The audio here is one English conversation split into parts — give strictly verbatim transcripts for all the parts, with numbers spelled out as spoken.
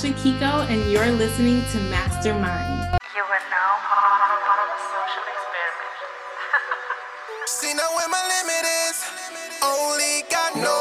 Ashley Kiko, and you're listening to Mastermind. You are now part of a social experiment. See now where my limit is. Only got no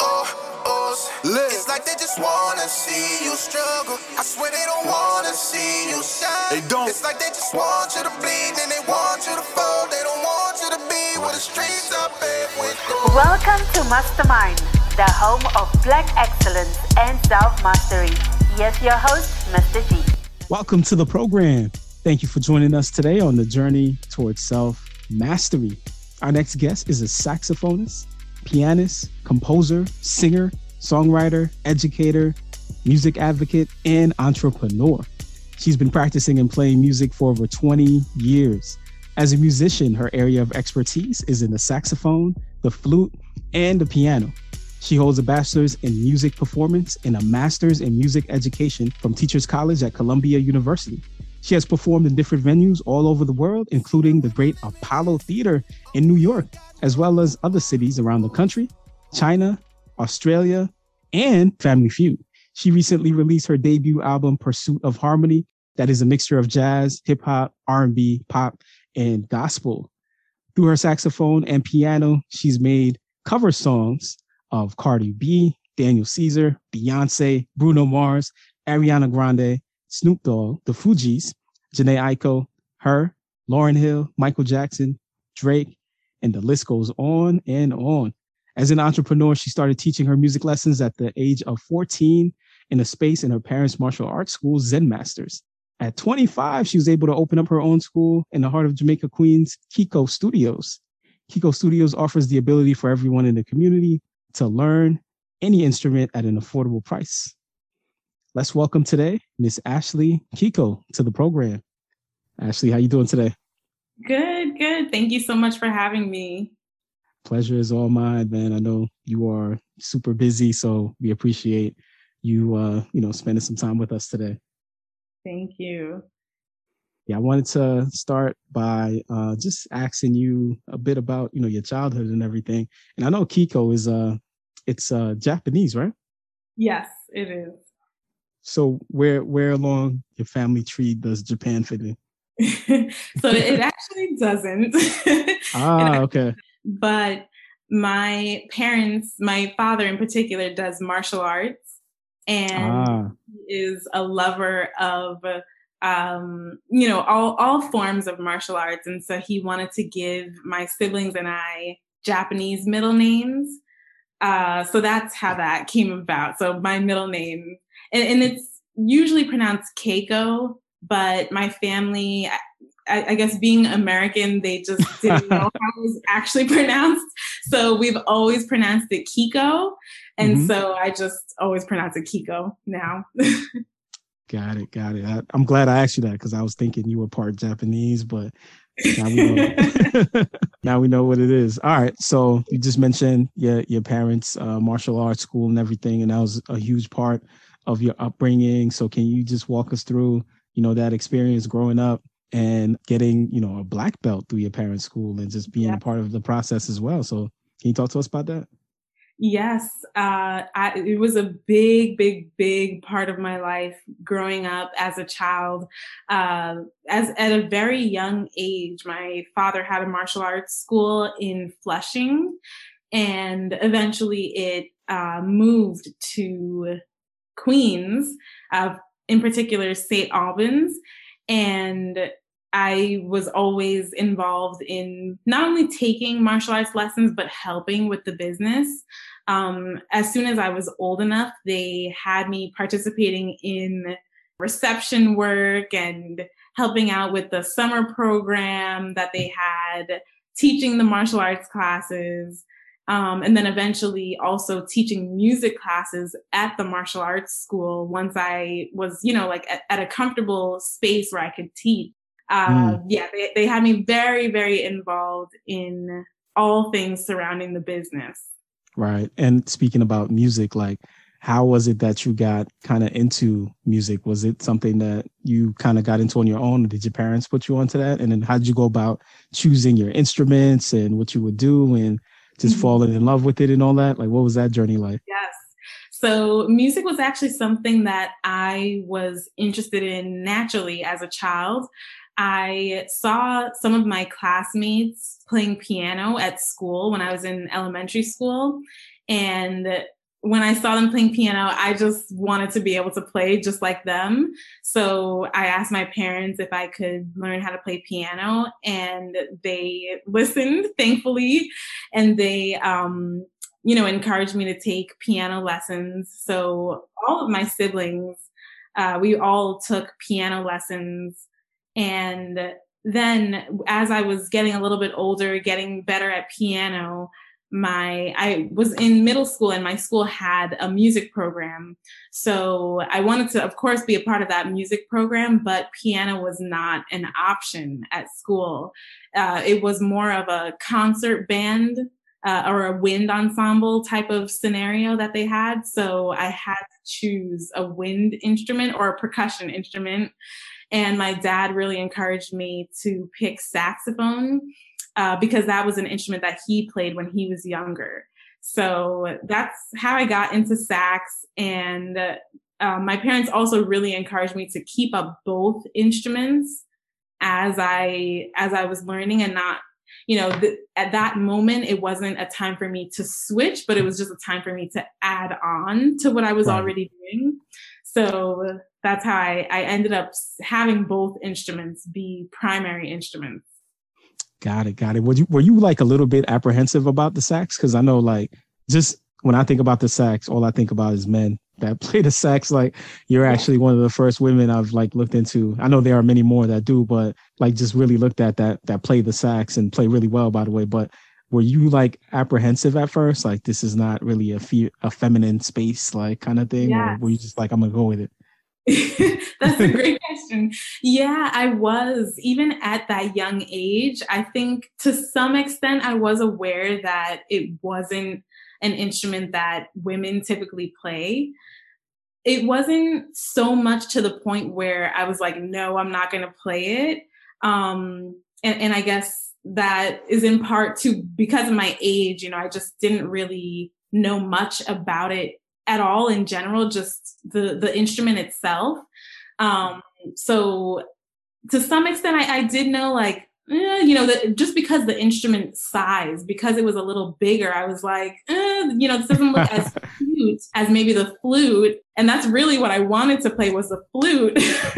oh, ohs. It's like they just wanna see you struggle. I swear they don't wanna see you shine. They don't. It's like they just want you to bleed and they want you to fall. They don't want you to be where the streets are paved with gold. Welcome to Mastermind, the home of Black excellence and self-mastery. Here's your host, Mister G. Welcome to the program. Thank you for joining us today on the journey towards self-mastery. Our next guest is a saxophonist, pianist, composer, singer, songwriter, educator, music advocate, and entrepreneur. She's been practicing and playing music for over twenty years. As a musician, her area of expertise is in the saxophone, the flute, and the piano. She holds a bachelor's in music performance and a master's in music education from Teachers College at Columbia University. She has performed in different venues all over the world, including the great Apollo Theater in New York, as well as other cities around the country, China, Australia, and Family Feud. She recently released her debut album, Pursuit of Harmony, that is a mixture of jazz, hip hop, R and B, pop, and gospel. Through her saxophone and piano, she's made cover songs of Cardi B, Daniel Caesar, Beyonce, Bruno Mars, Ariana Grande, Snoop Dogg, The Fugees, Jhené Aiko, her, Lauryn Hill, Michael Jackson, Drake, and the list goes on and on. As an entrepreneur, she started teaching her music lessons at the age of fourteen in a space in her parents' martial arts school, Zen Masters. At twenty-five, she was able to open up her own school in the heart of Jamaica, Queens, Kiko Studios. Kiko Studios offers the ability for everyone in the community to learn any instrument at an affordable price. Let's welcome today Miss Ashley Kiko to the program. Ashley, how you doing today? Good, good. Thank you so much for having me. Pleasure is all mine, man. I know you are super busy, so we appreciate you, uh, you know, spending some time with us today. Thank you. Yeah, I wanted to start by uh, just asking you a bit about, you know, your childhood and everything. And I know Kiko is, uh, it's uh, Japanese, right? Yes, it is. So where where along your family tree does Japan fit in? So it actually doesn't. Ah, okay. But my parents, my father in particular, does martial arts and Ah. is a lover of um, you know, all, all forms of martial arts. And so he wanted to give my siblings and I Japanese middle names. Uh, so that's how that came about. So my middle name, and, and it's usually pronounced Keiko, but my family, I, I guess being American, they just didn't know how it was actually pronounced. So we've always pronounced it Kiko. And mm-hmm. so I just always pronounce it Kiko now. Got it. Got it. I, I'm glad I asked you that because I was thinking you were part Japanese, but now we know, now we know what it is. All right. So you just mentioned your, your parents' uh, martial arts school and everything, and that was a huge part of your upbringing. So can you just walk us through, you know, that experience growing up and getting, you know, a black belt through your parents' school and just being yeah. a part of the process as well? So can you talk to us about that? Yes, uh, I, it was a big, big, big part of my life growing up as a child. Uh, as at a very young age, my father had a martial arts school in Flushing, and eventually it uh, moved to Queens, uh, in particular Saint Albans, and I was always involved in not only taking martial arts lessons, but helping with the business. Um, as soon as I was old enough, they had me participating in reception work and helping out with the summer program that they had, teaching the martial arts classes, um, and then eventually also teaching music classes at the martial arts school once I was, you know, like at, at a comfortable space where I could teach. Uh, mm. Yeah, they, they had me very, very involved in all things surrounding the business. Right. And speaking about music, like, how was it that you got kind of into music? Was it something that you kind of got into on your own? Or did your parents put you onto that? And then how did you go about choosing your instruments and what you would do and just mm-hmm. falling in love with it and all that? Like, what was that journey like? Yes. So music was actually something that I was interested in naturally as a child. I saw some of my classmates playing piano at school when I was in elementary school. And when I saw them playing piano, I just wanted to be able to play just like them. So I asked my parents if I could learn how to play piano, and they listened, thankfully, and they, um, you know, encouraged me to take piano lessons. So all of my siblings, uh, we all took piano lessons. And then as I was getting a little bit older, getting better at piano, my I was in middle school and my school had a music program. So I wanted to, of course, be a part of that music program, but piano was not an option at school. Uh, it was more of a concert band uh, or a wind ensemble type of scenario that they had. So I had to choose a wind instrument or a percussion instrument. And my dad really encouraged me to pick saxophone. Uh, because that was an instrument that he played when he was younger. So that's how I got into sax. And uh, my parents also really encouraged me to keep up both instruments as I as I was learning, and not, you know, th- at that moment, it wasn't a time for me to switch, but it was just a time for me to add on to what I was right. already doing. So that's how I, I ended up having both instruments be primary instruments. Got it. Got it. Were you, were you like a little bit apprehensive about the sax? Because I know, like, just when I think about the sax, all I think about is men that play the sax. Like, you're actually one of the first women I've like looked into. I know there are many more that do, but like just really looked at that, that play the sax and play really well, by the way. But were you like apprehensive at first? Like, this is not really a fe- a feminine space, like kind of thing? Yes. Or were you just like, I'm going to go with it? That's a great question. Yeah, I was. Even at that young age, I think to some extent I was aware that it wasn't an instrument that women typically play. It wasn't so much to the point where I was like, no, I'm not going to play it. Um, and, and I guess that is in part to because of my age. You know, I just didn't really know much about it at all in general, just the, the instrument itself. Um, so to some extent, I, I did know, like, eh, you know, that just because the instrument size, because it was a little bigger, I was like, eh, you know, this doesn't look as cute as maybe the flute. And that's really what I wanted to play was the flute.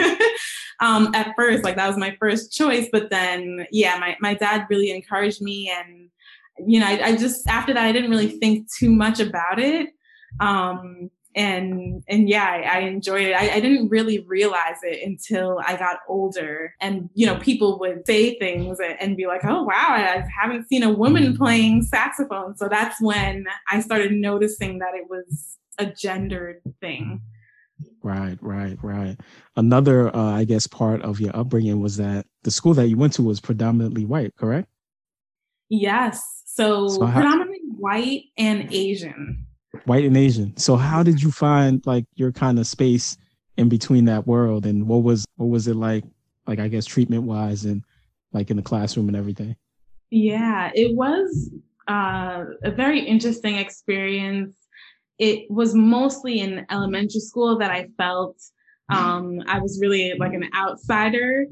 um, at first, like that was my first choice. But then, yeah, my, my dad really encouraged me. And, you know, I, I just, after that, I didn't really think too much about it. Um, and, and yeah, I, I enjoyed it. I, I didn't really realize it until I got older, and, you know, people would say things and, and be like, oh, wow, I haven't seen a woman playing saxophone. So that's when I started noticing that it was a gendered thing. Right, right, right. Another, uh, I guess, part of your upbringing was that the school that you went to was predominantly white, correct? Yes. So, so how- predominantly white and Asian. White and Asian. So how did you find like your kind of space in between that world, and what was what was it like, like I guess treatment wise and like in the classroom and everything? Yeah, it was uh, a very interesting experience. It was mostly in elementary school that I felt um, I was really like an outsider.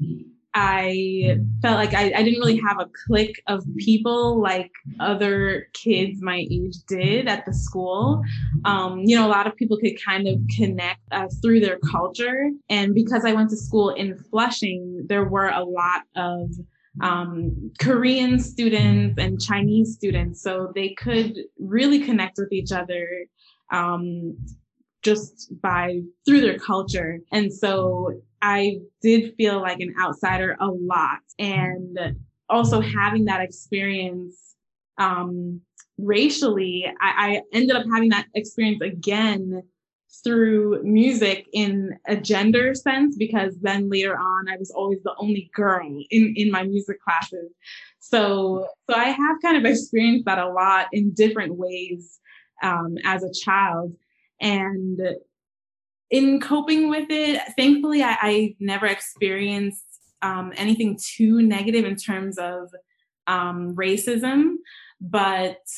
I felt like I, I didn't really have a clique of people like other kids my age did at the school. Um, you know, a lot of people could kind of connect uh, through their culture. And because I went to school in Flushing, there were a lot of um, Korean students and Chinese students. So they could really connect with each other um, just by through their culture. And so I did feel like an outsider a lot. And also having that experience um, racially, I, I ended up having that experience again through music in a gender sense, because then later on, I was always the only girl in, in my music classes. So, so I have kind of experienced that a lot in different ways um, as a child. And in coping with it, thankfully, I, I never experienced um, anything too negative in terms of um, racism. But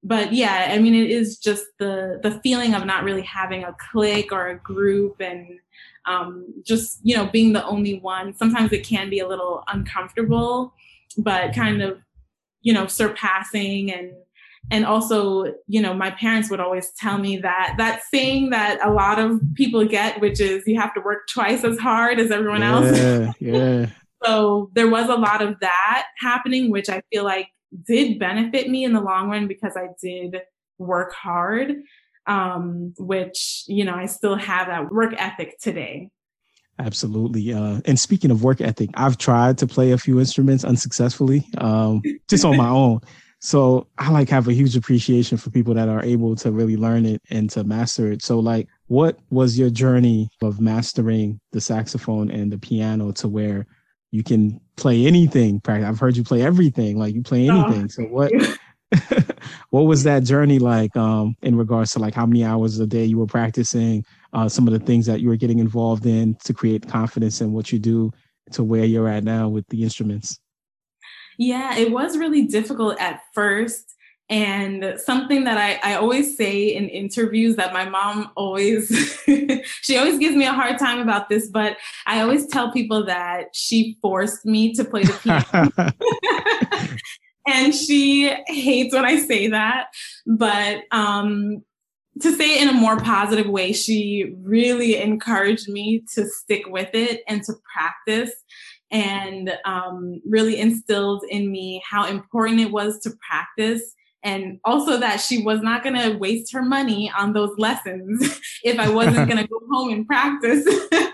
but yeah, I mean, it is just the the feeling of not really having a clique or a group, and um, just, you know, being the only one. Sometimes it can be a little uncomfortable, but kind of, you know, surpassing. And and also, you know, my parents would always tell me that that saying that a lot of people get, which is you have to work twice as hard as everyone yeah, else. Yeah. So there was a lot of that happening, which I feel like did benefit me in the long run because I did work hard, um, which, you know, I still have that work ethic today. Absolutely. Uh, and speaking of work ethic, I've tried to play a few instruments unsuccessfully, um, just on my own. So I like have a huge appreciation for people that are able to really learn it and to master it. So like, what was your journey of mastering the saxophone and the piano to where you can play anything? I've heard you play everything, like you play anything. Oh, so what, what was that journey like um, in regards to like how many hours a day you were practicing, uh, some of the things that you were getting involved in to create confidence in what you do to where you're at now with the instruments? Yeah, it was really difficult at first. And something that I, I always say in interviews that my mom always, she always gives me a hard time about this, but I always tell people that she forced me to play the piano. And she hates when I say that. But um, to say it in a more positive way, she really encouraged me to stick with it and to practice, and um, really instilled in me how important it was to practice. And also that she was not going to waste her money on those lessons if I wasn't going to go home and practice.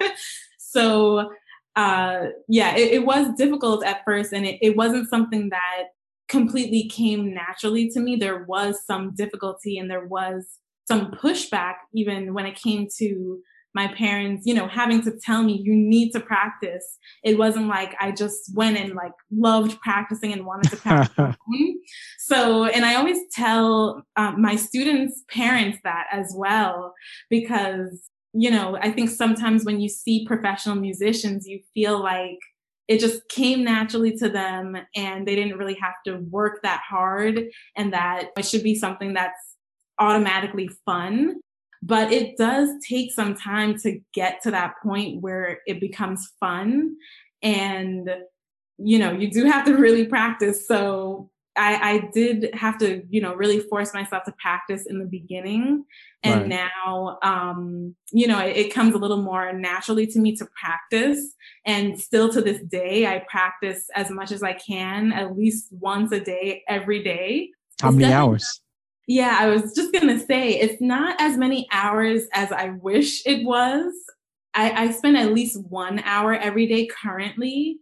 So, uh, yeah, it, it was difficult at first. And it, it wasn't something that completely came naturally to me. There was some difficulty and there was some pushback even when it came to my parents, you know, having to tell me you need to practice. It wasn't like I just went and like loved practicing and wanted to practice. So, and I always tell um, my students' parents that as well, because, you know, I think sometimes when you see professional musicians, you feel like it just came naturally to them and they didn't really have to work that hard, and that it should be something that's automatically fun. But it does take some time to get to that point where it becomes fun. And, you know, you do have to really practice. So I, I did have to, you know, really force myself to practice in the beginning. And right. now, um, you know, it, it comes a little more naturally to me to practice. And still to this day, I practice as much as I can, at least once a day, every day. How it's many hours? Yeah, I was just going to say, it's not as many hours as I wish it was. I, I spend at least one hour every day currently.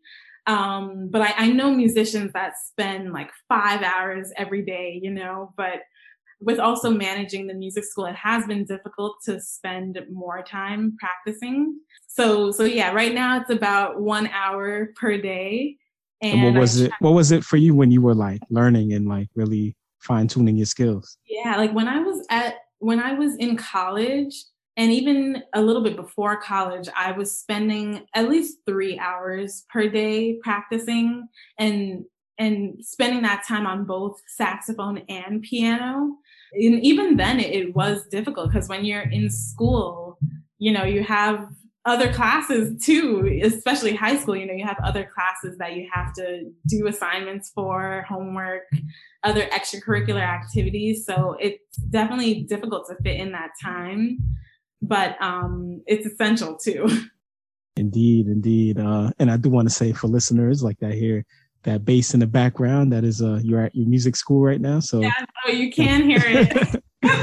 Um, but I, I know musicians that spend like five hours every day, you know, but with also managing the music school, it has been difficult to spend more time practicing. So, so yeah, right now it's about one hour per day. And, and what was I, it, what was it for you when you were like learning and like really fine tuning your skills? Yeah, like when I was at, when I was in college and even a little bit before college, I was spending at least three hours per day practicing and, and spending that time on both saxophone and piano. And even then it, it was difficult because when you're in school, you know, you have other classes too, especially high school, you know, you have other classes that you have to do assignments for, homework, other extracurricular activities. So it's definitely difficult to fit in that time, but um, it's essential too. Indeed, indeed. Uh, and I do want to say for listeners like that here, that bass in the background, that is uh, you're at your music school right now. So yeah, oh, you can hear it.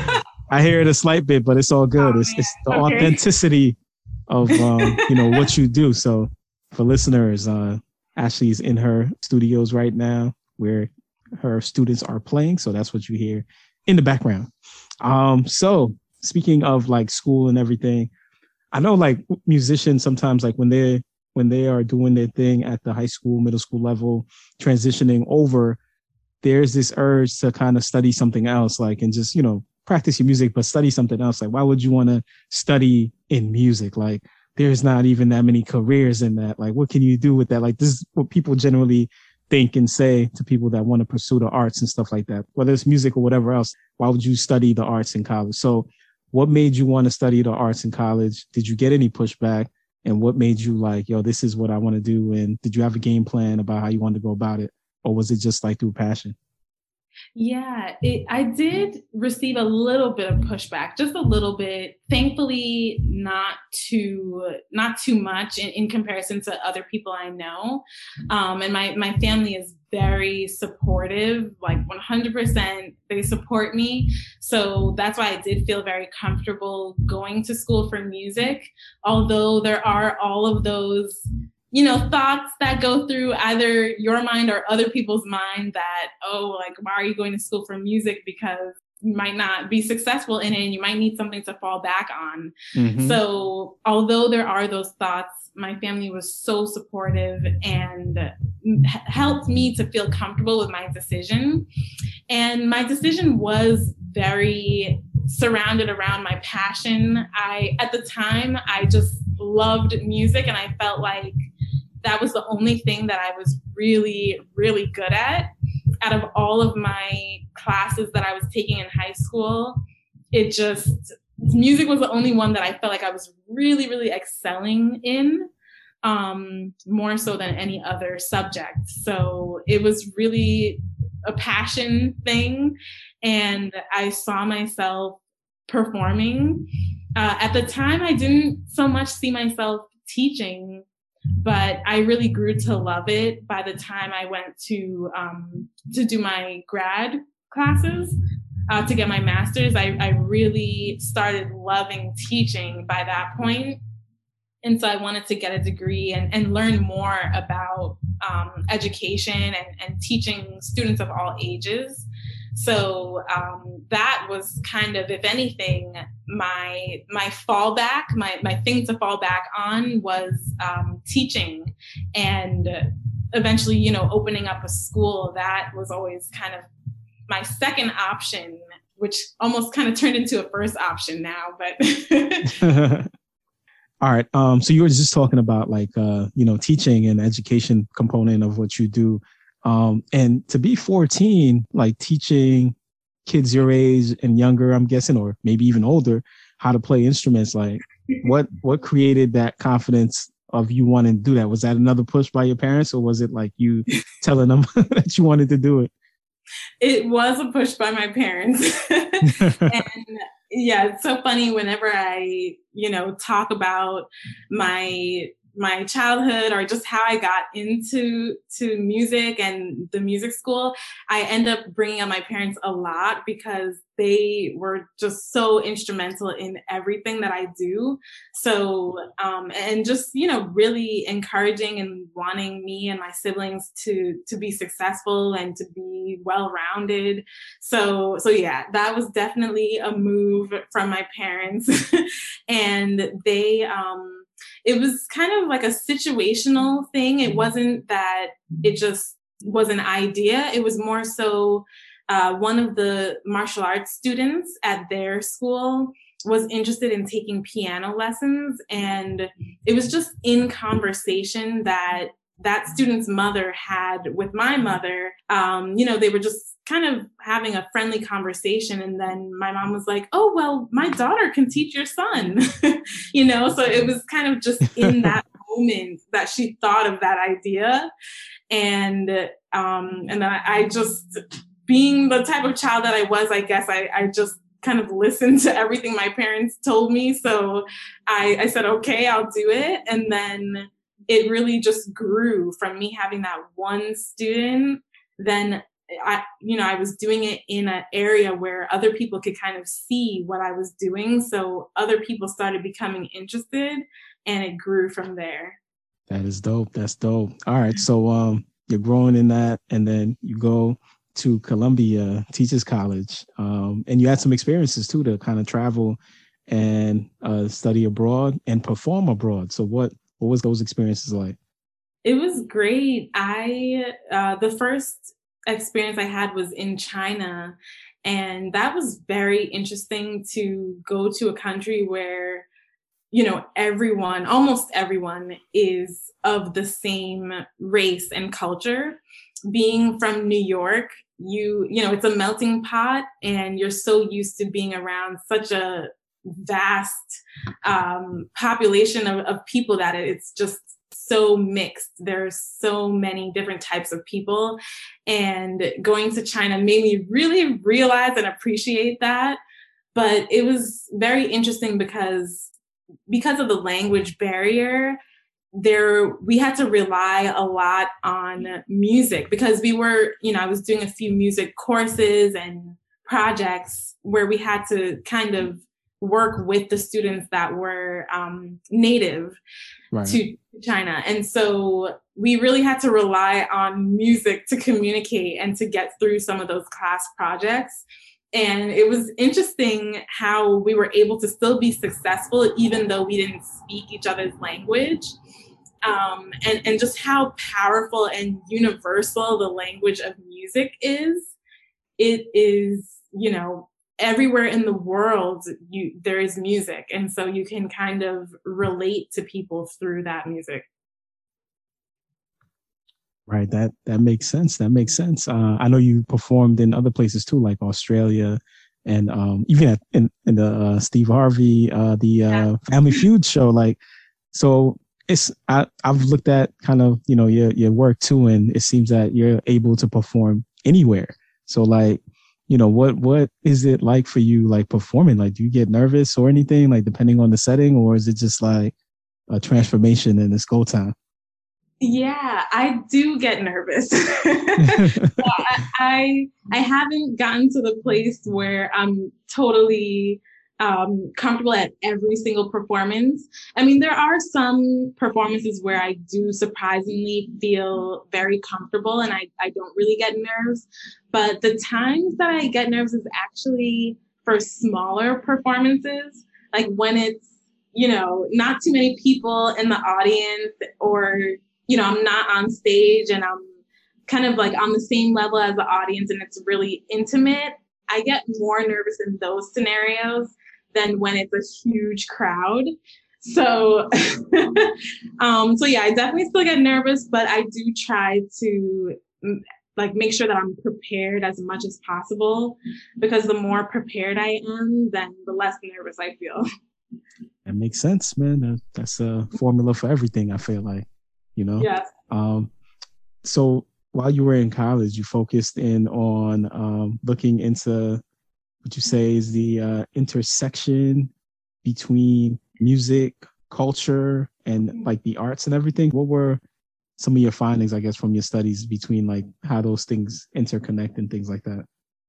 I hear it a slight bit, but it's all good. Oh, it's, it's the okay. authenticity of um, you know, what you do. So for listeners, uh, Ashley's in her studios right now where her students are playing. So that's what you hear in the background. Um, so speaking of like school and everything, I know like musicians sometimes like when they're when they are doing their thing at the high school, middle school level, transitioning over, there's this urge to kind of study something else, like, and just, you know, practice your music, but study something else. Like, why would you want to study in music? Like, there's not even that many careers in that. Like, what can you do with that? Like, this is what people generally think and say to people that want to pursue the arts and stuff like that, whether it's music or whatever else? Why would you study the arts in college? So what made you want to study the arts in college? Did you get any pushback? And what made you like, yo, this is what I want to do? And did you have a game plan about how you wanted to go about it? Or was it just like through passion? Yeah, it, I did receive a little bit of pushback, just a little bit. Thankfully, not too not too much in, in comparison to other people I know. Um, and my my family is very supportive, like one hundred percent. They support me. So that's why I did feel very comfortable going to school for music, although there are all of those, you know, thoughts that go through either your mind or other people's mind that, oh, like, why are you going to school for music? Because you might not be successful in it and you might need something to fall back on. Mm-hmm. So although there are those thoughts, my family was so supportive and helped me to feel comfortable with my decision. And my decision was very surrounded around my passion. I, at the time, I just loved music and I felt like that was the only thing that I was really, really good at. Out of all of my classes that I was taking in high school, it just, music was the only one that I felt like I was really, really excelling in, um, more so than any other subject. So it was really a passion thing. And I saw myself performing. Uh, at the time, I didn't so much see myself teaching, but I really grew to love it by the time I went to um, to do my grad classes, uh, to get my master's. I, I really started loving teaching by that point. And so I wanted to get a degree and, and learn more about um, education and, and teaching students of all ages. So um, that was kind of, if anything, my my fallback, my my thing to fall back on was um, teaching, and eventually, you know, opening up a school. That was always kind of my second option, which almost kind of turned into a first option now. But all right. Um, so you were just talking about like uh, you know, teaching and education component of what you do. Um, and to be fourteen, like teaching kids your age and younger, I'm guessing, or maybe even older, how to play instruments, like what, what created that confidence of you wanting to do that? Was that another push by your parents, or was it like you telling them that you wanted to do it? It was a push by my parents. And yeah, it's so funny whenever I, you know, talk about my my childhood or just how I got into to music and the music school, I end up bringing up my parents a lot because they were just so instrumental in everything that I do. So, um, and just, you know, really encouraging and wanting me and my siblings to, to be successful and to be well-rounded. So, so yeah, that was definitely a move from my parents. And they, um, it was kind of like a situational thing. It wasn't that it just was an idea. It was more so uh, one of the martial arts students at their school was interested in taking piano lessons. And it was just in conversation that that student's mother had with my mother. Um, you know, they were just kind of having a friendly conversation. And then my mom was like, oh, well, my daughter can teach your son, you know, so it was kind of just in that moment that she thought of that idea. And, um, and then I, I just, being the type of child that I was, I guess I, I just kind of listened to everything my parents told me. So I, I said, okay, I'll do it. And then it really just grew from me having that one student. Then I, you know, I was doing it in an area where other people could kind of see what I was doing. So other people started becoming interested, and it grew from there. That is dope. That's dope. All right. So um, you're growing in that, and then you go to Columbia Teachers College, um, and you had some experiences too to kind of travel and uh, study abroad and perform abroad. So what, what was those experiences like? It was great. I, uh, the first experience I had was in China, and that was very interesting to go to a country where, you know, everyone, almost everyone is of the same race and culture. being from New York, you, you know, it's a melting pot and you're so used to being around such a vast um, population of, of people that it's just so mixed. There's so many different types of people. And going to China made me really realize and appreciate that. But it was very interesting because because of the language barrier, there we had to rely a lot on music because we were, you know, I was doing a few music courses and projects where we had to kind of work with the students that were um, native right. to China. And so we really had to rely on music to communicate and to get through some of those class projects. And it was interesting how we were able to still be successful, even though we didn't speak each other's language. Um, and, and just how powerful and universal the language of music is. It is, you know, everywhere in the world, you, there is music. And so you can kind of relate to people through that music. Right. That that makes sense. That makes sense. Uh, I know you performed in other places too, like Australia and um, even at, in, in the uh, Steve Harvey, uh, the uh, yeah. Family Feud show. Like, so it's I, I've looked at kind of, you know, your your work too, and it seems that you're able to perform anywhere. So like, you know, what what is it like for you, like performing? Like, do you get nervous or anything, like depending on the setting, or is it just like a transformation and it's go time? Yeah, I do get nervous. I, I I haven't gotten to the place where I'm totally um, comfortable at every single performance. I mean, there are some performances where I do surprisingly feel very comfortable and I, I don't really get nerves. But the times that I get nerves is actually for smaller performances, like when it's, you know, not too many people in the audience, or, you know, I'm not on stage and I'm kind of like on the same level as the audience and it's really intimate. I get more nervous in those scenarios than when it's a huge crowd. So, um, so yeah, I definitely still get nervous, but I do try to like make sure that I'm prepared as much as possible, because the more prepared I am, then the less nervous I feel. That makes sense, man. That's a formula for everything, I feel like, you know? Yes. Um, so while you were in college, you focused in on um, looking into what you say is the uh, intersection between music, culture, and like the arts and everything. What were some of your findings, I guess, from your studies between like how those things interconnect and things like that?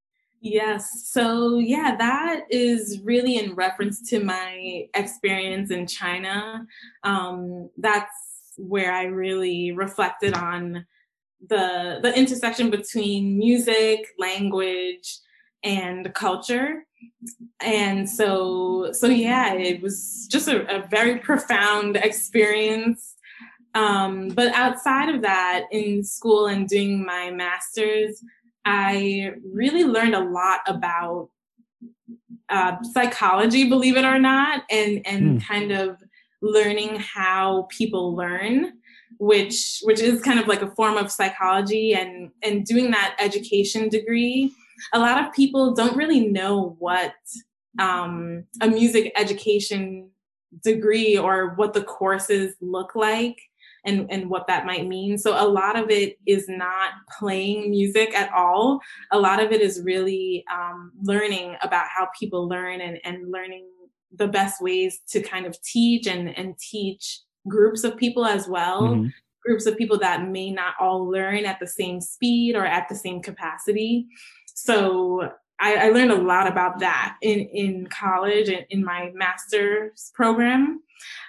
Yes. So yeah, that is really in reference to my experience in China. Um, that's where I really reflected on the the intersection between music, language, and culture. And so, so yeah, it was just a, a very profound experience. Um, but outside of that, in school and doing my master's, I really learned a lot about uh, psychology, believe it or not, and, and mm. kind of learning how people learn, which which is kind of like a form of psychology. And, and doing that education degree, a lot of people don't really know what um, a music education degree or what the courses look like and, and what that might mean. So a lot of it is not playing music at all. A lot of it is really um, learning about how people learn and, and learning the best ways to kind of teach and, and teach groups of people as well. Mm-hmm. Groups of people that may not all learn at the same speed or at the same capacity. So I, I learned a lot about that in, in college and in my master's program.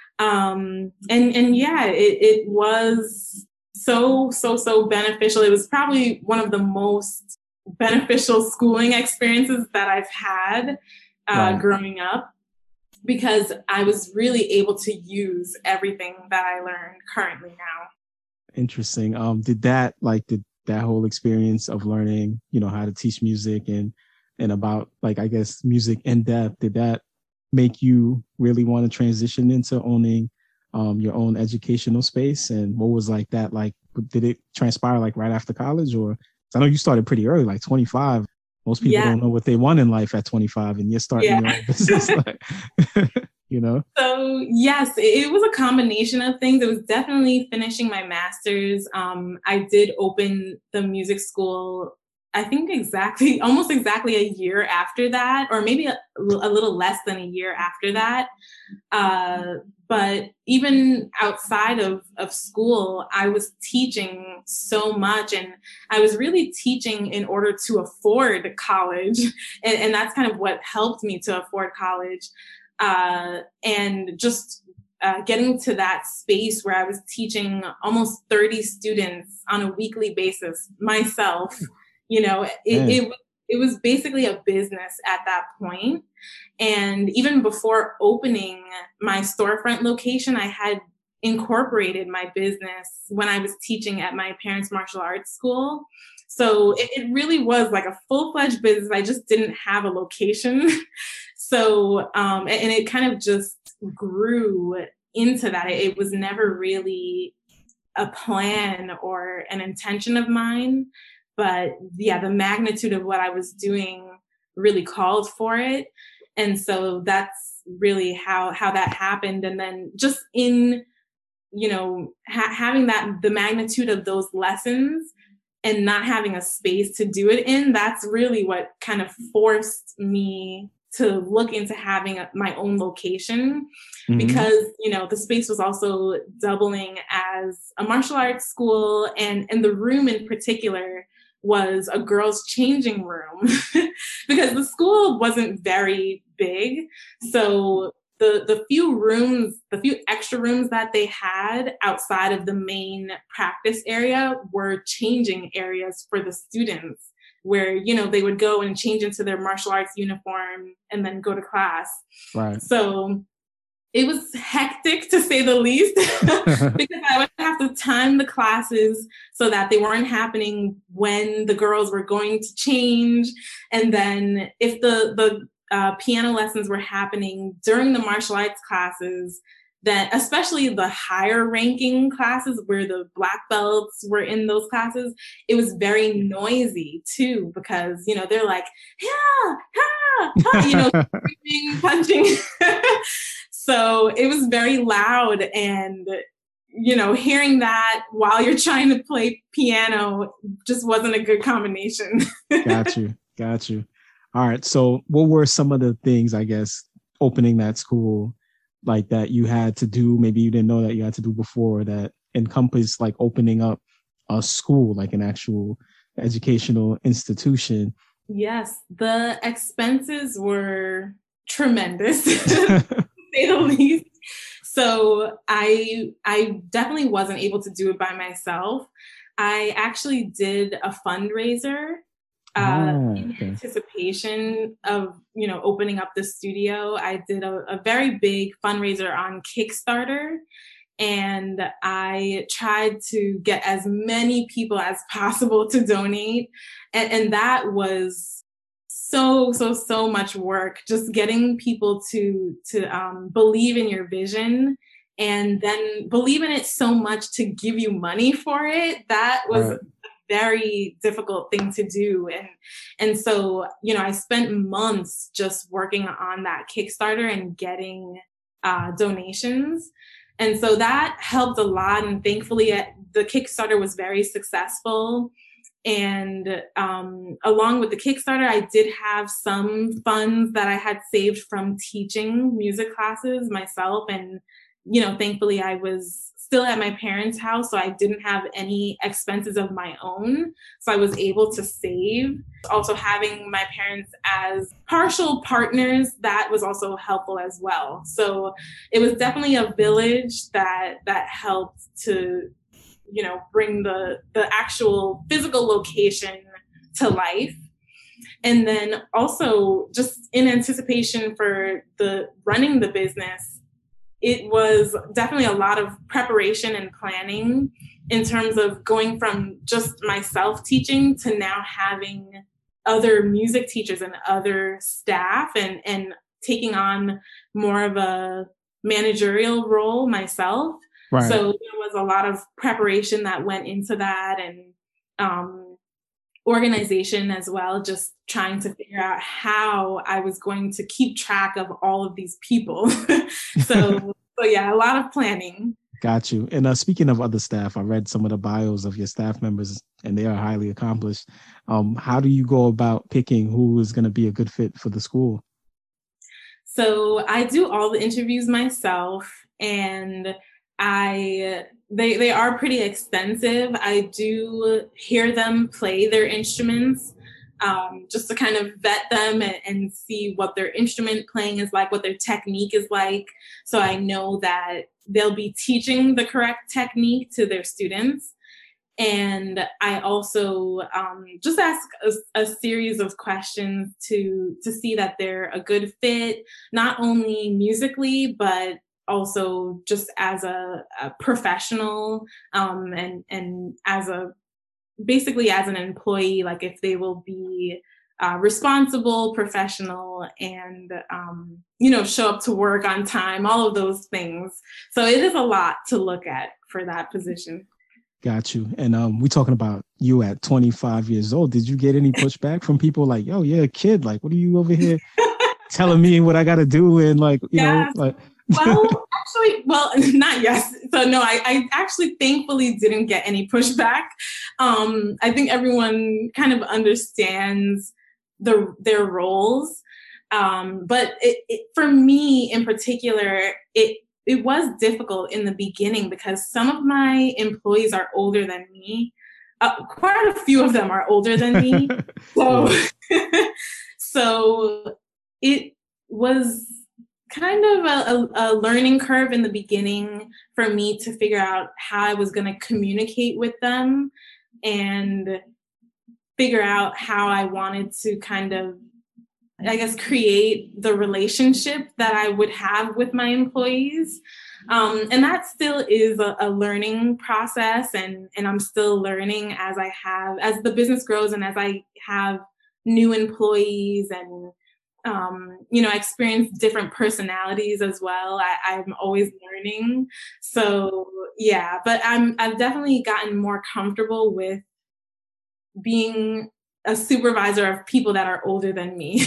Um, and, and yeah, it, it was so, so, so beneficial. It was probably one of the most beneficial schooling experiences that I've had uh, right. growing up, because I was really able to use everything that I learned currently now. Interesting. Um, did that, like, did that whole experience of learning, you know, how to teach music and, and about, like, I guess, music in depth, did that make you really want to transition into owning um, your own educational space? And what was like that, like did it transpire like right after college, or I know you started pretty early, like twenty-five. Most people yeah. don't know what they want in life at twenty-five, and you're starting yeah. your own business. Like, you know? So yes, it was a combination of things. It was definitely finishing my master's. Um, I did open the music school, I think exactly, almost exactly a year after that, or maybe a, a little less than a year after that. Uh, but even outside of, of school, I was teaching so much, and I was really teaching in order to afford college. And, and that's kind of what helped me to afford college. Uh, and just uh, getting to that space where I was teaching almost thirty students on a weekly basis myself, you know, it, it, it was basically a business at that point. And even before opening my storefront location, I had incorporated my business when I was teaching at my parents' martial arts school. So it, it really was like a full-fledged business. I just didn't have a location. So, um, and, and it kind of just grew into that. It, it was never really a plan or an intention of mine. But yeah, the magnitude of what I was doing really called for it. And so that's really how, how that happened. And then just in, you know, ha- having that, the magnitude of those lessons and not having a space to do it in, that's really what kind of forced me to look into having a, my own location, mm-hmm. because, you know, the space was also doubling as a martial arts school, and, and the room in particular was a girls' changing room because the school wasn't very big. So the, the few rooms, the few extra rooms that they had outside of the main practice area were changing areas for the students, where, you know, they would go and change into their martial arts uniform and then go to class. Right. So it was hectic, to say the least, because I would have to time the classes so that they weren't happening when the girls were going to change. And then if the, the uh, piano lessons were happening during the martial arts classes, then especially the higher ranking classes where the black belts were in those classes, it was very noisy too, because, you know, they're like, yeah, ha, ha, you know, screaming, punching. So it was very loud, and, you know, hearing that while you're trying to play piano just wasn't a good combination. Got you. Got you. All right. So what were some of the things, I guess, opening that school like that you had to do, maybe you didn't know that you had to do before, that encompassed like opening up a school, like an actual educational institution? Yes, the expenses were tremendous, to say the least. So I I definitely wasn't able to do it by myself. I actually did a fundraiser uh, oh, okay. in anticipation of, you know, opening up the studio. I did a, a very big fundraiser on Kickstarter, and I tried to get as many people as possible to donate. And, and that was so, so, so much work, just getting people to, to um, believe in your vision and then believe in it so much to give you money for it. That was right. a very difficult thing to do. And, and so, you know, I spent months just working on that Kickstarter and getting uh, donations. And so that helped a lot. And thankfully, the Kickstarter was very successful. And um, along with the Kickstarter, I did have some funds that I had saved from teaching music classes myself. And, you know, thankfully, I was still at my parents' house, so I didn't have any expenses of my own. So I was able to save. Also, having my parents as partial partners, that was also helpful as well. So it was definitely a village that that helped to, you know, bring the the actual physical location to life. And then also just in anticipation for the running the business, it was definitely a lot of preparation and planning in terms of going from just myself teaching to now having other music teachers and other staff, and, and taking on more of a managerial role myself. Right. So there was a lot of preparation that went into that, and um, organization as well, just trying to figure out how I was going to keep track of all of these people. so, so yeah, a lot of planning. Got you. And uh, speaking of other staff, I read some of the bios of your staff members, and they are highly accomplished. Um, how do you go about picking who is going to be a good fit for the school? So I do all the interviews myself, and I they they are pretty extensive. I do hear them play their instruments, um, just to kind of vet them and, and see what their instrument playing is like, what their technique is like. So I know that they'll be teaching the correct technique to their students. And I also um, just ask a, a series of questions to to see that they're a good fit, not only musically, but also just as a, a professional, um, and and as a basically as an employee, like if they will be uh, responsible, professional, and um, you know, show up to work on time, all of those things. So it is a lot to look at for that position. Got you. And um, we're talking about you at twenty-five years old. Did you get any pushback from people like, yo, you're a kid. Like, what are you over here telling me what I got to do? And like, you yes. know, like. well, actually, well, not yes. So no, I, I actually thankfully didn't get any pushback. Um, I think everyone kind of understands the their roles. Um, but it, it, for me in particular, it It was difficult in the beginning because some of my employees are older than me. Uh, quite a few of them are older than me. So, so it was kind of a, a, a learning curve in the beginning for me to figure out how I was going to communicate with them and figure out how I wanted to kind of, I guess, create the relationship that I would have with my employees. Um, and that still is a, a learning process. And, and I'm still learning as I have, as the business grows and as I have new employees and, um, you know, experience different personalities as well. I, I'm always learning. So yeah, but I'm, I've definitely gotten more comfortable with being a supervisor of people that are older than me.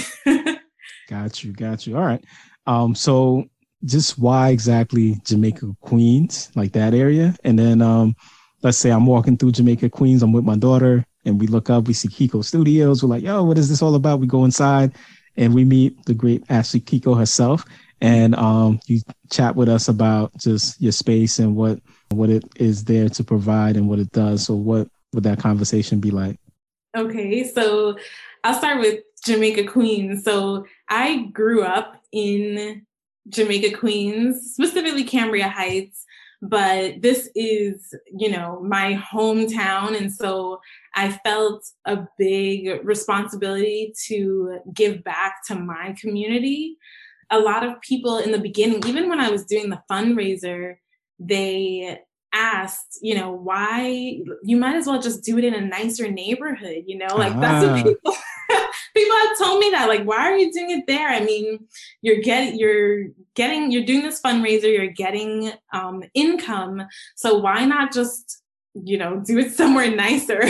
Got you. Got you. All right. Um, so just why exactly Jamaica, Queens, like that area? And then um, let's say I'm walking through Jamaica, Queens. I'm with my daughter and we look up, we see Kiko Studios. We're like, yo, what is this all about? We go inside and we meet the great Ashley Kiko herself. And um, you chat with us about just your space and what, what it is there to provide and what it does. So what would that conversation be like? Okay, so I'll start with Jamaica, Queens. So I grew up in Jamaica, Queens, specifically Cambria Heights, but this is, you know, my hometown. And so I felt a big responsibility to give back to my community. A lot of people in the beginning, even when I was doing the fundraiser, they asked, you know, why you might as well just do it in a nicer neighborhood, you know, like ah. that's what people people have told me that, like, why are you doing it there? I mean, you're getting you're getting you're doing this fundraiser, you're getting um income, so why not just, you know, do it somewhere nicer?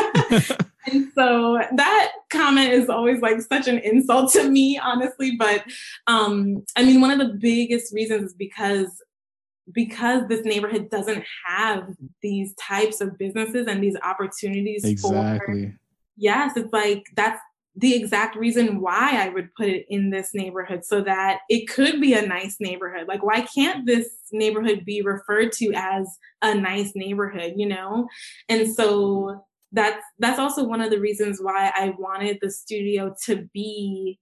And so that comment is always like such an insult to me, honestly. But um I mean, one of the biggest reasons is because because this neighborhood doesn't have these types of businesses and these opportunities. Exactly. For, yes, it's like, that's the exact reason why I would put it in this neighborhood, so that it could be a nice neighborhood. Like, why can't this neighborhood be referred to as a nice neighborhood, you know? And so that's, that's also one of the reasons why I wanted the studio to be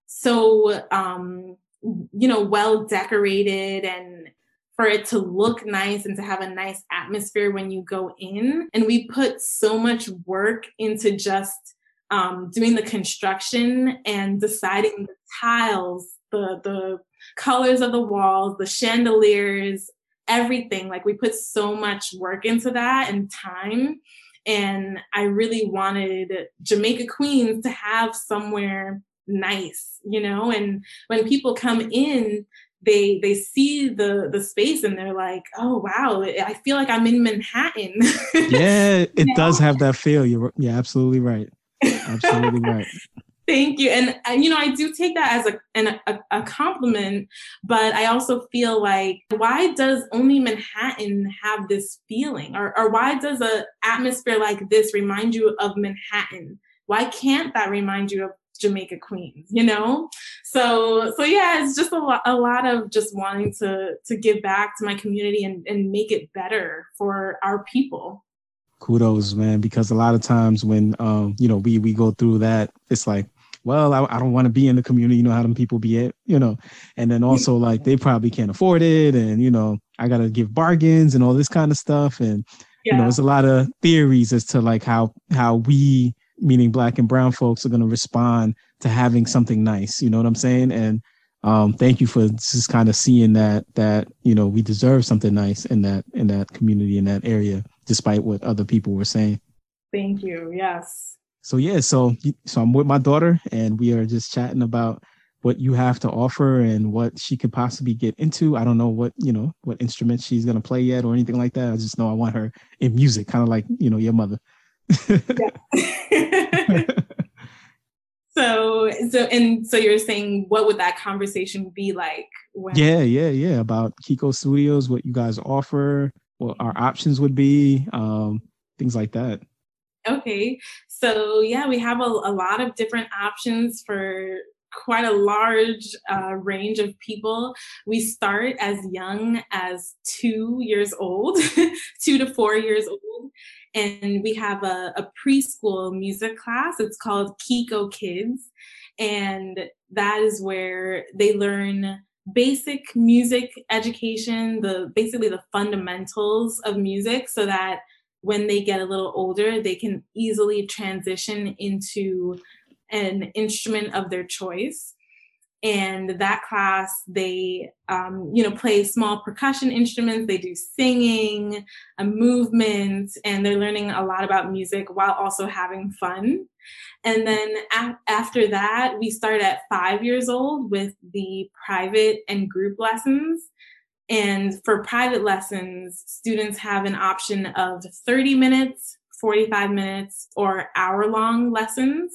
so, um, you know, well decorated and for it to look nice and to have a nice atmosphere when you go in. And we put so much work into just um, doing the construction and deciding the tiles, the, the colors of the walls, the chandeliers, everything. Like, we put so much work into that and time. And I really wanted Jamaica, Queens to have somewhere nice, you know? And when people come in, they they see the the space and they're like, oh wow, I feel like I'm in Manhattan. Yeah, it You know? does have that feel. You're you're absolutely right. Absolutely right. Thank you. And, and, you know, I do take that as a, an, a, a compliment, but I also feel like, why does only Manhattan have this feeling? Or, or why does an atmosphere like this remind you of Manhattan? Why can't that remind you of Jamaica, Queens, you know? So, so yeah, it's just a lot, a lot of just wanting to, to give back to my community and, and make it better for our people. Kudos, man, because a lot of times when, um, you know, we, we go through that, it's like, well, I, I don't want to be in the community. You know how them people be at, you know, and then also like they probably can't afford it. And, you know, I got to give bargains and all this kind of stuff. And, yeah. you know, there's a lot of theories as to like how how we, meaning Black and brown folks, are going to respond to having something nice. You know what I'm saying? And um, thank you for just kind of seeing that, that, you know, we deserve something nice in that in that community, in that area, despite what other people were saying. Thank you. Yes. So, yeah, so so I'm with my daughter and we are just chatting about what you have to offer and what she could possibly get into. I don't know what, you know, what instrument she's going to play yet or anything like that. I just know I want her in music, kind of like, you know, your mother. so, so, and so you're saying, what would that conversation be like? When- yeah, yeah, yeah. About Kiko Studios, what you guys offer, what our options would be, um, things like that. Okay. So yeah, we have a, a lot of different options for quite a large uh, range of people. We start as young as two years old, two to four years old. And we have a, a preschool music class. It's called Kiko Kids. And that is where they learn basic music education, the basically the fundamentals of music, so that when they get a little older, they can easily transition into an instrument of their choice. And that class, they, um, you know, play small percussion instruments. They do singing, a movement, and they're learning a lot about music while also having fun. And then a- after that, we start at five years old with the private and group lessons. And for private lessons, students have an option of thirty minutes, forty-five minutes, or hour-long lessons.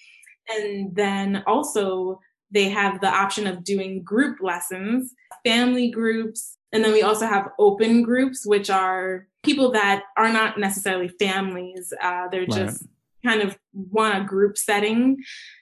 And then also they have the option of doing group lessons, family groups. And then we also have open groups, which are people that are not necessarily families. Uh, they're right. just kind of want a group setting.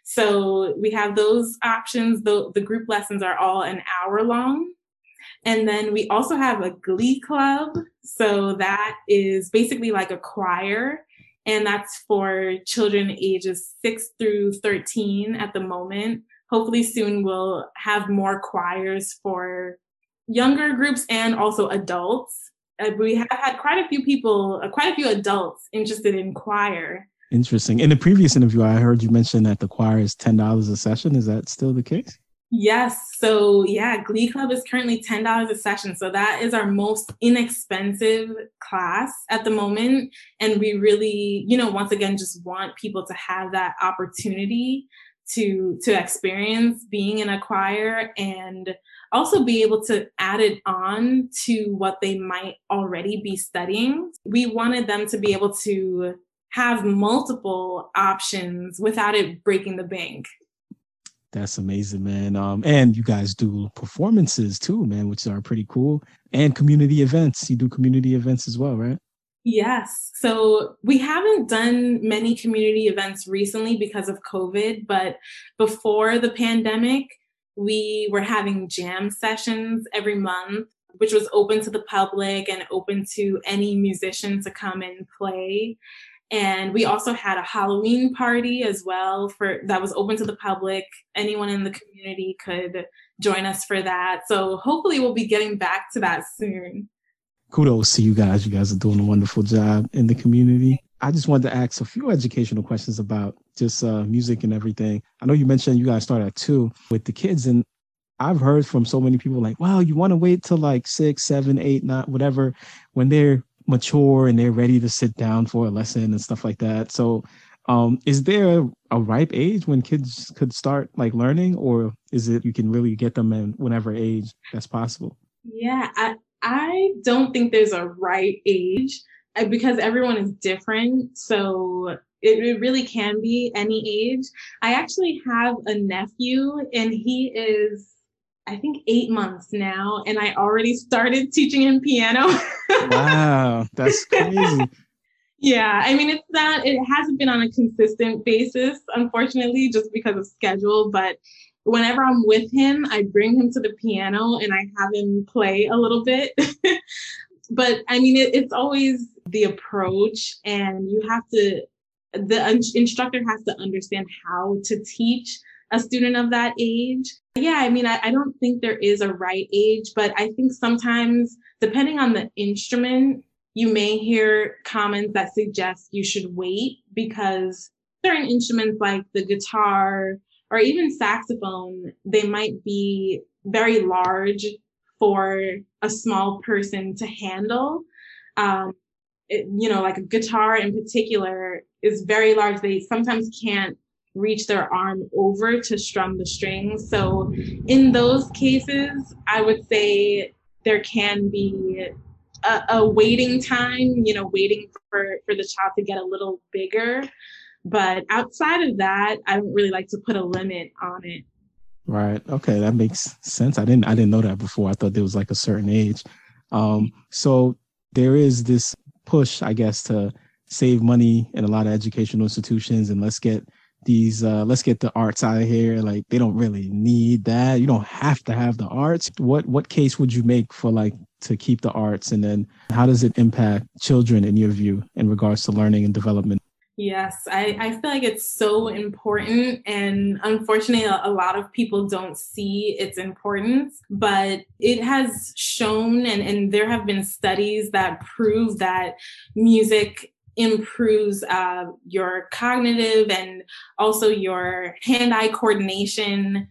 So we have those options. The, the group lessons are all an hour long. And then we also have a glee club. So that is basically like a choir. And that's for children ages six through thirteen at the moment. Hopefully soon we'll have more choirs for younger groups and also adults. Uh, we have had quite a few people, uh, quite a few adults interested in choir. Interesting. In the previous interview, I heard you mention that the choir is ten dollars a session. Is that still the case? Yes. So yeah, Glee Club is currently ten dollars a session. So that is our most inexpensive class at the moment. And we really, you know, once again, just want people to have that opportunity to, to experience being in a choir and also be able to add it on to what they might already be studying. We wanted them to be able to have multiple options without it breaking the bank. That's amazing, man. Um, and you guys do performances too, man, which are pretty cool. And community events. You do community events as well, right? Yes. So we haven't done many community events recently because of COVID, but before the pandemic, we were having jam sessions every month, which was open to the public and open to any musician to come and play. And we also had a Halloween party as well for that was open to the public. Anyone in the community could join us for that. So hopefully we'll be getting back to that soon. Kudos to you guys. You guys are doing a wonderful job in the community. I just wanted to ask a few educational questions about just uh, music and everything. I know you mentioned you guys start at two with the kids, and I've heard from so many people like, wow, you want to wait till like six, seven, eight, nine, whatever, when they're mature and they're ready to sit down for a lesson and stuff like that. So Um, is there a, a ripe age when kids could start like learning, or is it you can really get them in whenever age that's possible? Yeah, I, I don't think there's a right age uh, because everyone is different. So it, it really can be any age. I actually have a nephew and he is, I think, eight months now, and I already started teaching him piano. Wow, that's crazy. Yeah, I mean, it's not, it hasn't been on a consistent basis, unfortunately, just because of schedule. But whenever I'm with him, I bring him to the piano and I have him play a little bit. But I mean, it, it's always the approach, and you have to, the un- instructor has to understand how to teach a student of that age. Yeah, I mean, I, I don't think there is a right age, but I think sometimes, depending on the instrument, you may hear comments that suggest you should wait because certain instruments like the guitar or even saxophone, they might be very large for a small person to handle. Um, it, you know, like a guitar in particular is very large. They sometimes can't reach their arm over to strum the strings. So in those cases, I would say there can be A, a waiting time, you know, waiting for, for the child to get a little bigger. But outside of that, I don't really like to put a limit on it. Right. Okay. That makes sense. I didn't, I didn't know that before. I thought there was like a certain age. Um, so there is this push, I guess, to save money in a lot of educational institutions and let's get these, uh, let's get the arts out of here. Like they don't really need that. You don't have to have the arts. What, what case would you make for like to keep the arts? And then how does it impact children in your view in regards to learning and development? Yes, I, I feel like it's so important. And unfortunately, a, a lot of people don't see its importance, but it has shown, and, and there have been studies that prove that music improves uh, your cognitive and also your hand-eye coordination.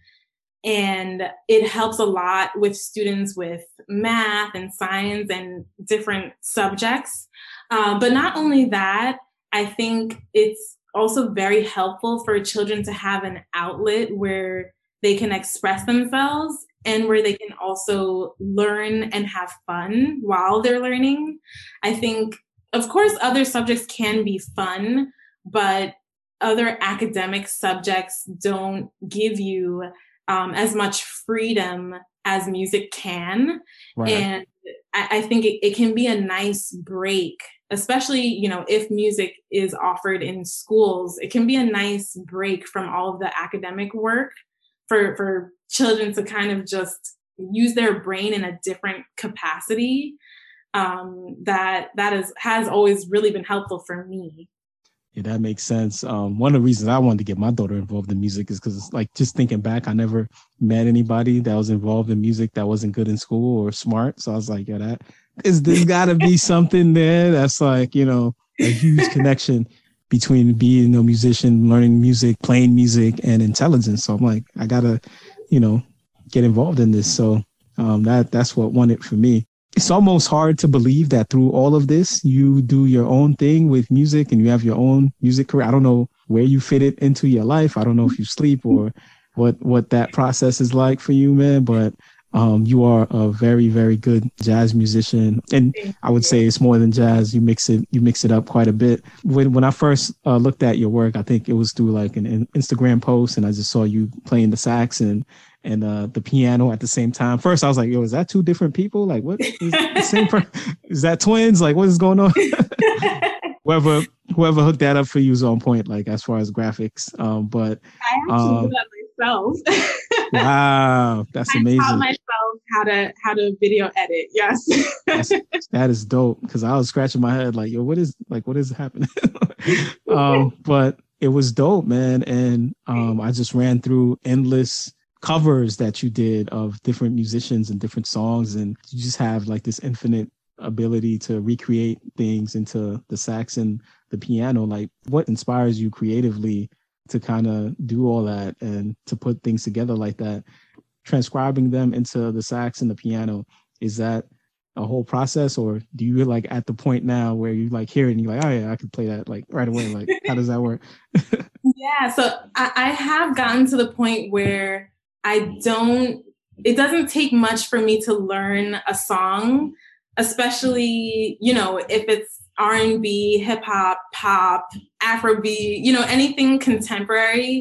And it helps a lot with students with math and science and different subjects. Uh, but not only that, I think it's also very helpful for children to have an outlet where they can express themselves and where they can also learn and have fun while they're learning. I think, of course, other subjects can be fun, but other academic subjects don't give you um, as much freedom as music can. Right. And I, I think it, it can be a nice break, especially, you know, if music is offered in schools. It can be a nice break from all of the academic work for, for children to kind of just use their brain in a different capacity. Um, that that is has always really been helpful for me. Yeah, that makes sense. Um, one of the reasons I wanted to get my daughter involved in music is because, like, just thinking back, I never met anybody that was involved in music that wasn't good in school or smart. So I was like, yeah, that is, there's got to be something there that's like, you know, a huge connection between being a musician, learning music, playing music, and intelligence. So I'm like, I gotta, you know, get involved in this. So um, that that's what won it for me. It's almost hard to believe that through all of this, you do your own thing with music and you have your own music career. I don't know where you fit it into your life. I don't know if you sleep or what, what that process is like for you, man. But um, you are a very, very good jazz musician. And I would say it's more than jazz. You mix it, you mix it up quite a bit. When, when I first uh, looked at your work, I think it was through like an, an Instagram post and I just saw you playing the sax and and uh, the piano at the same time. First, I was like, yo, is that two different people? Like, what is the same per- is that twins? Like, what is going on? whoever whoever hooked that up for you is on point, like, as far as graphics. Um, but I actually um, do that myself. Wow, that's I amazing. I taught myself how to how to video edit. Yes. That's, that is dope, because I was scratching my head like, yo, what is like, what is happening? um, but it was dope, man. And um, I just ran through endless covers that you did of different musicians and different songs, and you just have like this infinite ability to recreate things into the sax and the piano. Like, what inspires you creatively to kind of do all that and to put things together like that, transcribing them into the sax and the piano? Is that a whole process, or do you like at the point now where you like hear it and you're like, oh yeah, I could play that like right away? Like, how does that work? Yeah, so I, I have gotten to the point where I don't, it doesn't take much for me to learn a song, especially, you know, if it's R and B, hip hop, pop, Afrobeat, you know, anything contemporary.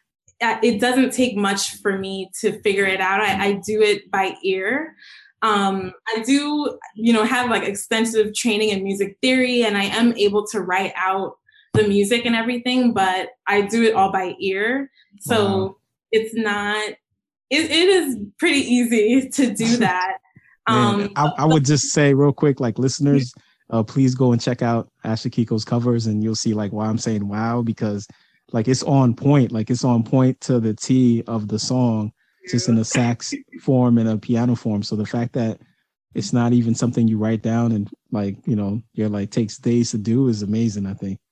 It doesn't take much for me to figure it out. I, I do it by ear. Um, I do, you know, have like extensive training in music theory, and I am able to write out the music and everything, but I do it all by ear. So wow. It's not, it, it is pretty easy to do that. Man, um, I, I would just say real quick, like listeners, uh, please go and check out Ashley Kiko's covers, and you'll see like why I'm saying wow, because like it's on point, like it's on point to the T of the song, just in a sax form and a piano form. So the fact that it's not even something you write down and like, you know, you're like takes days to do is amazing, I think.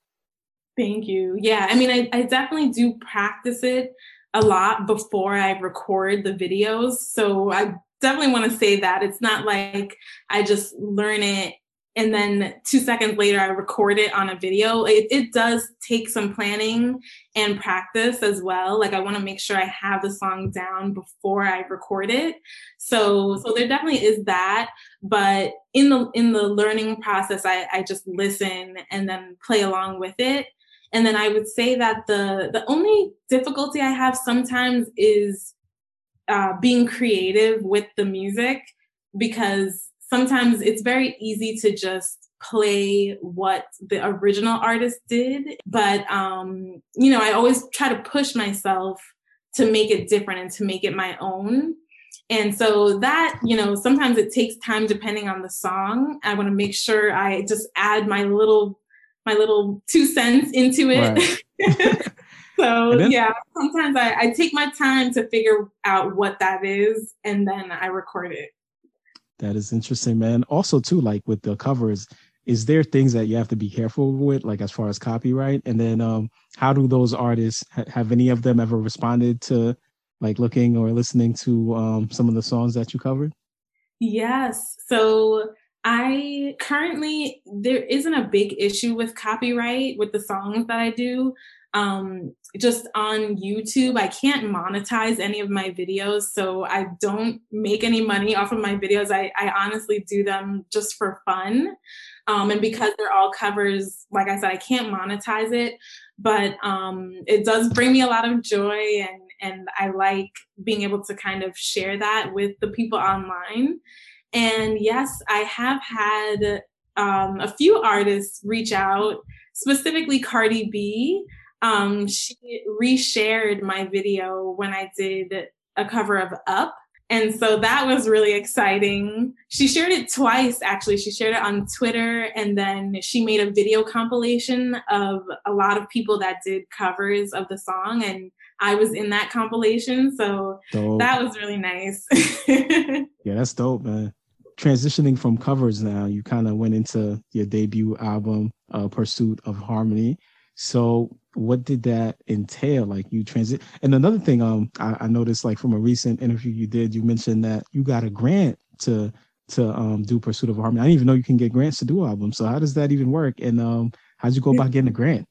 Thank you. Yeah, I mean, I, I definitely do practice it a lot before I record the videos. So I definitely want to say that it's not like I just learn it and then two seconds later I record it on a video. It, it does take some planning and practice as well. Like I want to make sure I have the song down before I record it. So, so there definitely is that. But in the in the learning process, I, I just listen and then play along with it. And then I would say that the the only difficulty I have sometimes is uh, being creative with the music, because sometimes it's very easy to just play what the original artist did. But, um, you know, I always try to push myself to make it different and to make it my own. And so that, you know, sometimes it takes time depending on the song. I want to make sure I just add my little my little two cents into it. Right. So then, yeah, sometimes I, I take my time to figure out what that is, and then I record it. That is interesting, man. Also, too, like with the covers, is there things that you have to be careful with, like as far as copyright? And then um, how do those artists, ha- have any of them ever responded to like looking or listening to um, some of the songs that you covered? Yes. So I currently, there isn't a big issue with copyright with the songs that I do. Um, just on YouTube, I can't monetize any of my videos, so I don't make any money off of my videos. I, I honestly do them just for fun. Um, and because they're all covers, like I said, I can't monetize it, but um, it does bring me a lot of joy, and, and I like being able to kind of share that with the people online. And yes, I have had um, a few artists reach out, specifically Cardi B. Um, she reshared my video when I did a cover of Up. And so that was really exciting. She shared it twice, actually. She shared it on Twitter, and then she made a video compilation of a lot of people that did covers of the song, and I was in that compilation. So dope. That was really nice. Yeah, that's dope, man. Transitioning from covers now, you kind of went into your debut album, uh, Pursuit of Harmony. So what did that entail? Like you transit. And another thing, um, I, I noticed like from a recent interview you did, you mentioned that you got a grant to to um do Pursuit of Harmony. I didn't even know you can get grants to do albums. So how does that even work? And um, how'd you go about getting a grant?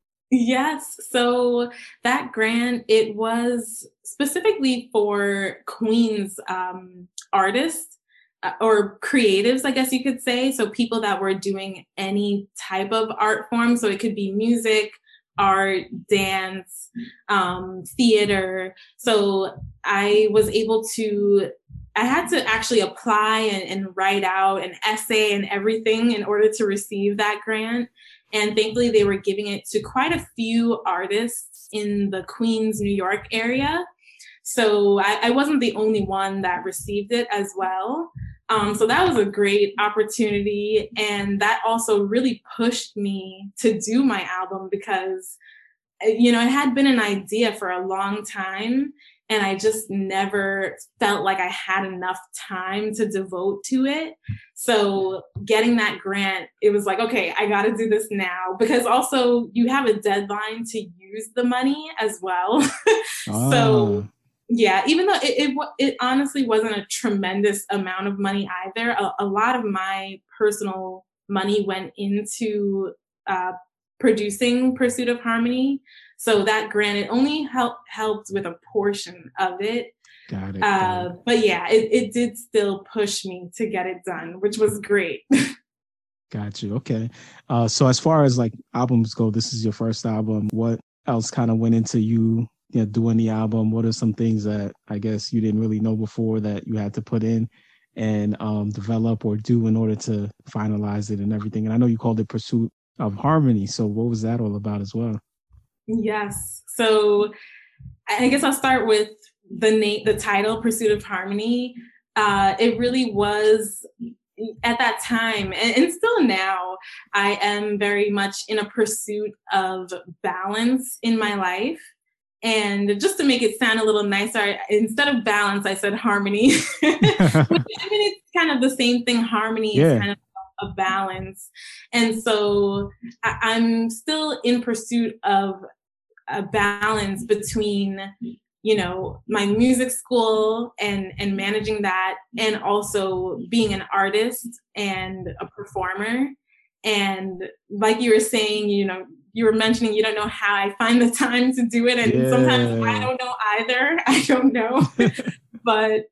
Yes. So that grant, it was specifically for Queens um, artists or creatives, I guess you could say. So people that were doing any type of art form. So it could be music, art, dance, um, theater. So I was able to, I had to actually apply and, and write out an essay and everything in order to receive that grant. And thankfully they were giving it to quite a few artists in the Queens, New York area. So I, I wasn't the only one that received it as well. Um, so that was a great opportunity. And that also really pushed me to do my album because, you know, it had been an idea for a long time. And I just never felt like I had enough time to devote to it. So getting that grant, it was like, okay, I got to do this now, because also you have a deadline to use the money as well. Ah. So Yeah, even though it, it it honestly wasn't a tremendous amount of money either. A, a lot of my personal money went into uh, producing Pursuit of Harmony. So that granted only helped helped with a portion of it. Got it. Uh, got it. but yeah, it, it did still push me to get it done, which was great. Got you. Okay. Uh, so as far as like albums go, this is your first album. What else kind of went into you, you know, doing the album? What are some things that I guess you didn't really know before that you had to put in and um, develop or do in order to finalize it and everything? And I know you called it Pursuit of Harmony. So what was that all about as well? Yes. So I guess I'll start with the name, the title, Pursuit of Harmony. Uh, it really was at that time, and, and still now, I am very much in a pursuit of balance in my life. And just to make it sound a little nicer, instead of balance, I said harmony. I mean, it's kind of the same thing. Harmony yeah. is kind of a balance. And so I, I'm still in pursuit of a balance between, you know, my music school and, and managing that, and also being an artist and a performer. And like you were saying, you know, you were mentioning you don't know how I find the time to do it. And yeah. sometimes I don't know either. I don't know. But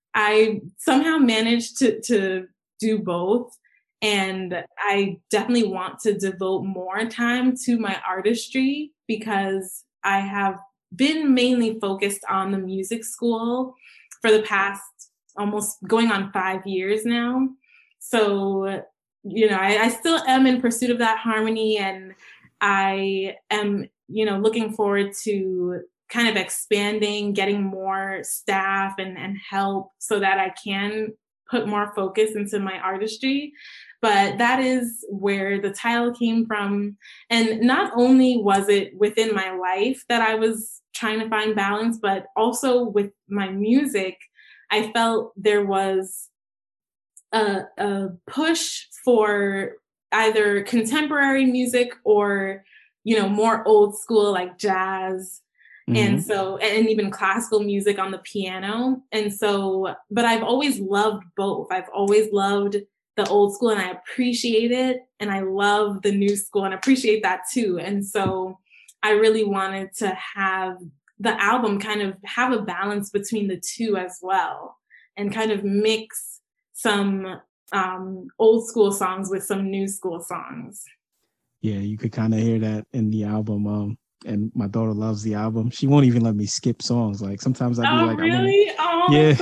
I somehow managed to, to do both. And I definitely want to devote more time to my artistry, because I have been mainly focused on the music school for the past almost going on five years now. So, you know, I, I still am in pursuit of that harmony, and I am, you know, looking forward to kind of expanding, getting more staff and, and help so that I can put more focus into my artistry. But that is where the title came from. And not only was it within my life that I was trying to find balance, but also with my music, I felt there was a, a push for either contemporary music or, you know, more old school like jazz. Mm-hmm. And so, and even classical music on the piano. And so, but I've always loved both. I've always loved the old school, and I appreciate it. And I love the new school and appreciate that too. And so I really wanted to have the album kind of have a balance between the two as well, and kind of mix some um, old school songs with some new school songs. Yeah, you could kind of hear that in the album. Um, and my daughter loves the album. She won't even let me skip songs. Like sometimes I'd be oh, like, really? oh, yeah.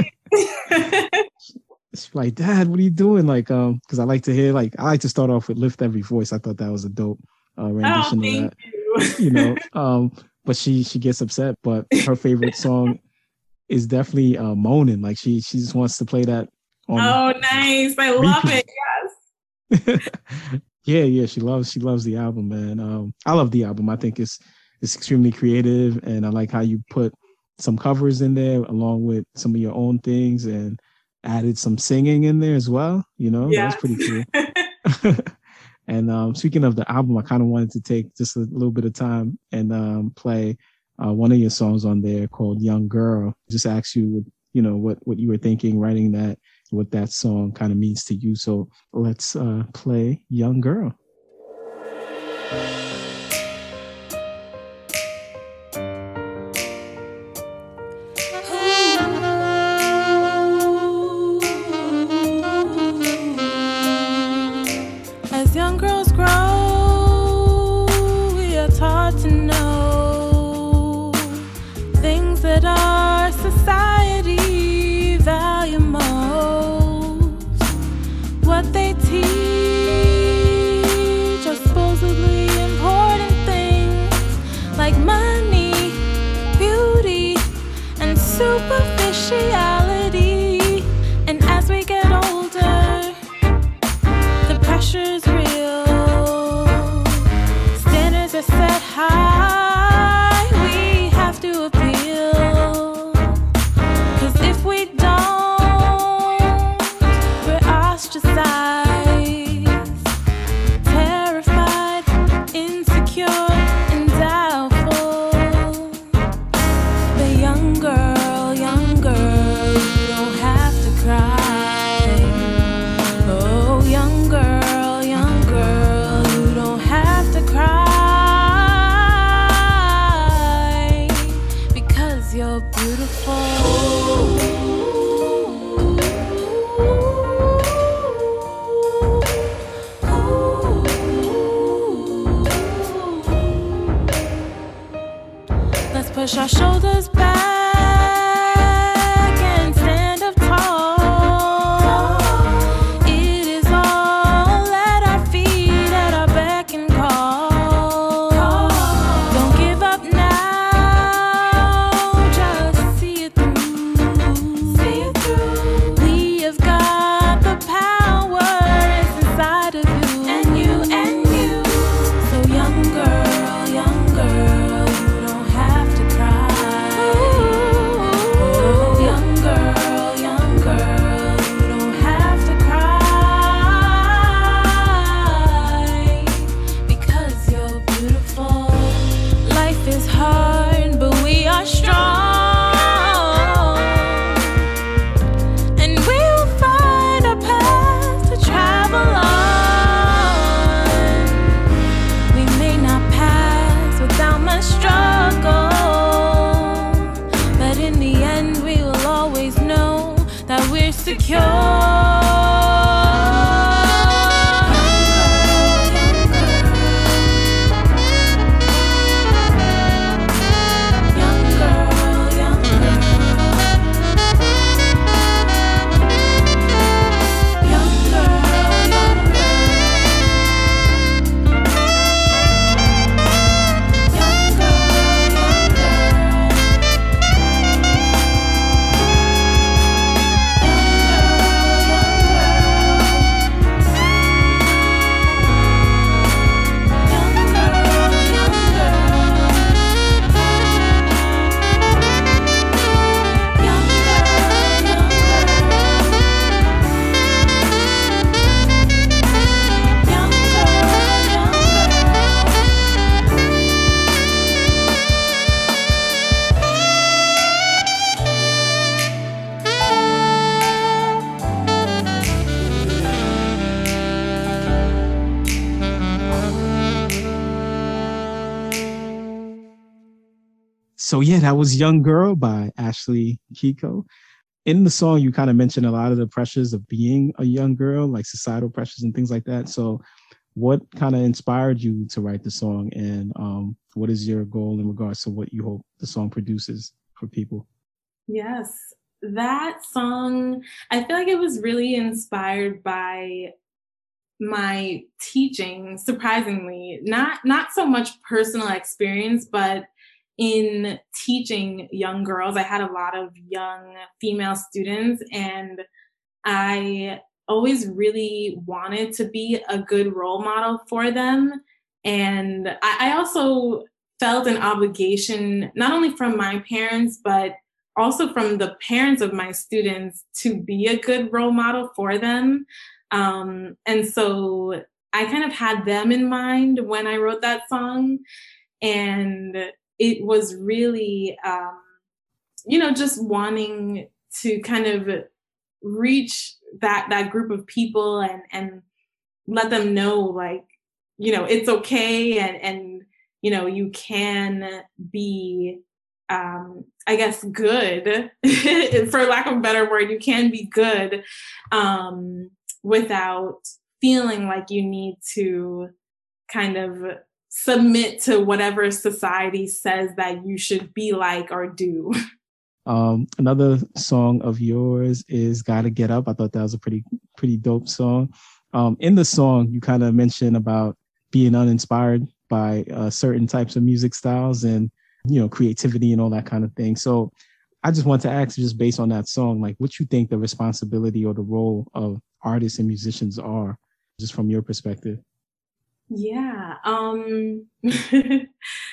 She's like, Dad, what are you doing? Like, um, because I like to hear, like, I like to start off with Lift Every Voice. I thought that was a dope uh, rendition oh, thank of that. You. you know, um, but she she gets upset. But her favorite song is definitely uh, Moaning. Like she she just wants to play that. On oh, nice! I repeat. love it. Yes. yeah, yeah. She loves she loves the album, man. Um, I love the album. I think it's it's extremely creative, and I like how you put some covers in there along with some of your own things, and added some singing in there as well. You know, yes. That was pretty cool. And um, speaking of the album, I kind of wanted to take just a little bit of time and um, play uh, one of your songs on there called Young Girl. Just ask you, you know, what, what you were thinking writing that, what that song kind of means to you. So let's uh, play Young Girl. Superficiality, and as we get older, the pressure's real. Push our shoulders back and stand up tall. It is all at our feet, at our beck and call. Don't give up now, just see it through. See it through. We have got the power, it's inside of you and you and you. So young girl, young girl, you don't have to cry. Oh, young girl, young girl, you don't have to cry, because you're beautiful. Life is hard, but we are strong, and we will find a path to travel on. We may not pass without much struggle, but in the end we will always know that we're secure. Young girl, young girl. Young girl, young girl. Young girl, young girl. So yeah, that was Young Girl by Ashley Kiko. In the song, you kind of mentioned a lot of the pressures of being a young girl, like societal pressures and things like that. So what kind of inspired you to write the song, and um, what is your goal in regards to what you hope the song produces for people? Yes, that song, I feel like it was really inspired by my teaching, surprisingly. Not not so much personal experience, but in teaching young girls. I had a lot of young female students, and I always really wanted to be a good role model for them. And I, I also felt an obligation, not only from my parents, but also from the parents of my students, to be a good role model for them. Um, and so I kind of had them in mind when I wrote that song. And it was really, um, you know, just wanting to kind of reach that that group of people and and let them know, like, you know, it's okay, and and you know, you can be, um, I guess, good, for lack of a better word, you can be good, um, without feeling like you need to kind of submit to whatever society says that you should be like or do. Um, another song of yours is Gotta Get Up. I thought that was a pretty, pretty dope song. Um, in the song, you kind of mentioned about being uninspired by uh, certain types of music styles and, you know, creativity and all that kind of thing. So I just want to ask, just based on that song, like, what you think the responsibility or the role of artists and musicians are, just from your perspective. Yeah. Um, I,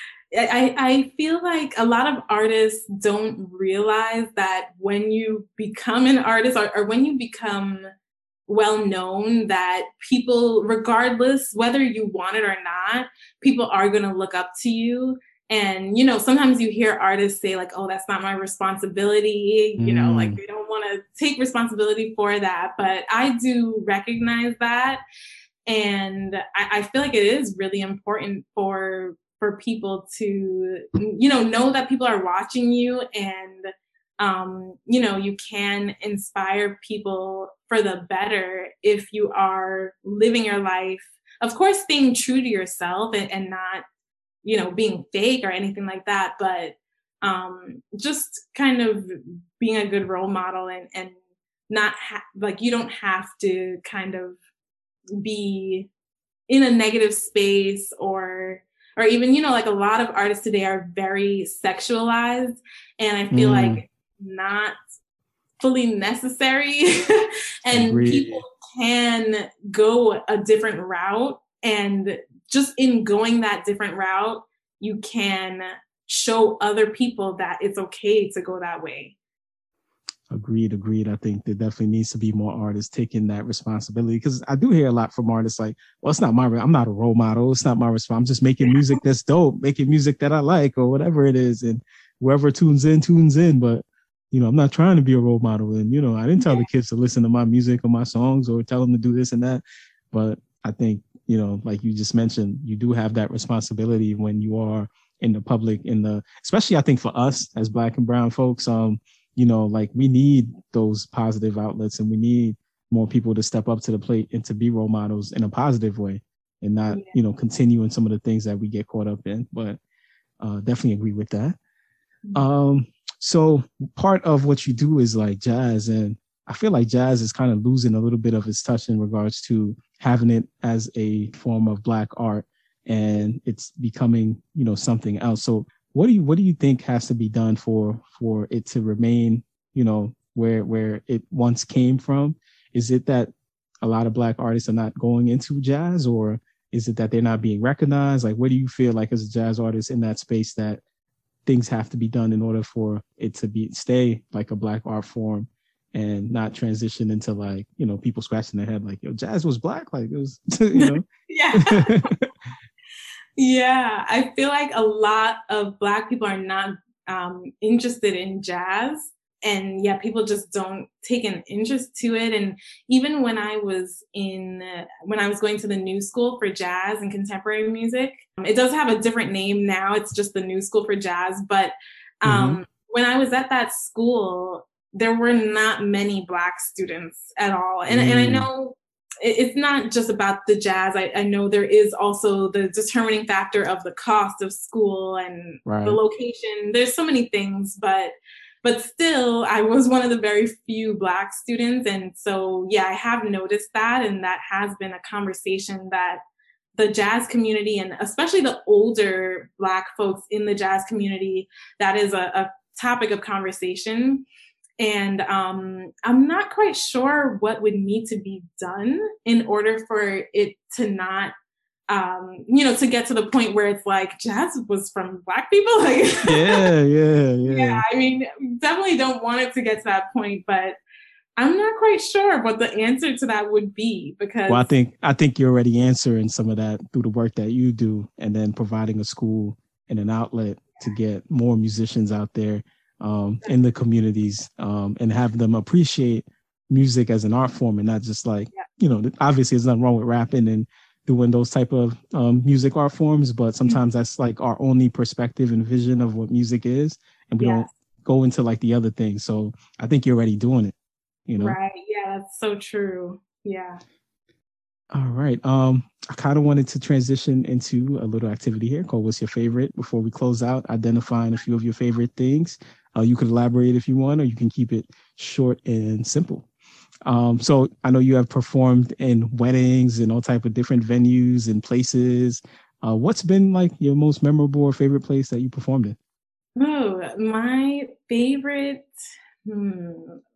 I feel like a lot of artists don't realize that when you become an artist, or, or when you become well known, that people, regardless whether you want it or not, people are going to look up to you. And, you know, sometimes you hear artists say like, oh, that's not my responsibility. You know, like they don't want to take responsibility for that. But I do recognize that. And I, I feel like it is really important for for people to, you know, know that people are watching you, and, um, you know, you can inspire people for the better if you are living your life, of course, being true to yourself, and, and not, you know, being fake or anything like that, but um, just kind of being a good role model and, and not ha- like you don't have to kind of be in a negative space or or even, you know, like a lot of artists today are very sexualized, and I feel mm. like not fully necessary. And Agreed. People can go a different route, and just in going that different route, you can show other people that it's okay to go that way. Agreed, agreed. I think there definitely needs to be more artists taking that responsibility, because I do hear a lot from artists like, well, it's not my, I'm not a role model. It's not my responsibility. I'm just making music that's dope, making music that I like or whatever it is. And whoever tunes in, tunes in. But, you know, I'm not trying to be a role model. And, you know, I didn't tell the kids to listen to my music or my songs or tell them to do this and that. But I think, you know, like you just mentioned, you do have that responsibility when you are in the public, in the, especially I think for us as Black and brown folks, um, you know, like we need those positive outlets, and we need more people to step up to the plate and to be role models in a positive way, and not, yeah. you know, continue in some of the things that we get caught up in. But uh, definitely agree with that. Mm-hmm. Um, so part of what you do is like jazz, and I feel like jazz is kind of losing a little bit of its touch in regards to having it as a form of Black art, and it's becoming, you know, something else. So What do you what do you think has to be done for for it to remain, you know, where where it once came from? Is it that a lot of Black artists are not going into jazz, or is it that they're not being recognized? Like, what do you feel like as a jazz artist in that space that things have to be done in order for it to be stay like a Black art form and not transition into, like, you know, people scratching their head like, yo, jazz was Black, like it was, you know? Yeah. Yeah, I feel like a lot of Black people are not um, interested in jazz. And yeah, people just don't take an interest to it. And even when I was in, uh, when I was going to the New School for Jazz and Contemporary Music, um, it does have a different name now. It's just the New School for Jazz. But um, mm-hmm. when I was at that school, there were not many Black students at all. And, mm. and I know it's not just about the jazz. I, I know there is also the determining factor of the cost of school and right. the location. There's so many things, but but still, I was one of the very few Black students. And so, yeah, I have noticed that. And that has been a conversation that the jazz community, and especially the older Black folks in the jazz community, that is a, a topic of conversation. And um, I'm not quite sure what would need to be done in order for it to not, um, you know, to get to the point where it's like jazz was from Black people. Like, yeah, yeah, yeah. Yeah, I mean, definitely don't want it to get to that point, but I'm not quite sure what the answer to that would be, because. Well, I think I think you're already answering some of that through the work that you do, and then providing a school and an outlet to get more musicians out there. Um, in the communities, um, and have them appreciate music as an art form, and not just like, yeah. you know, obviously there's nothing wrong with rapping and doing those type of um, music art forms, but sometimes mm-hmm. that's like our only perspective and vision of what music is, and we yeah. don't go into like the other things. So I think you're already doing it, you know? Right. Yeah, that's so true. Yeah. All right. Um, I kind of wanted to transition into a little activity here called What's Your Favorite? Before we close out, identifying a few of your favorite things. Uh, you could elaborate if you want, or you can keep it short and simple. Um, so I know you have performed in weddings and all type of different venues and places. Uh, what's been like your most memorable or favorite place that you performed in? Oh, my favorite. Hmm.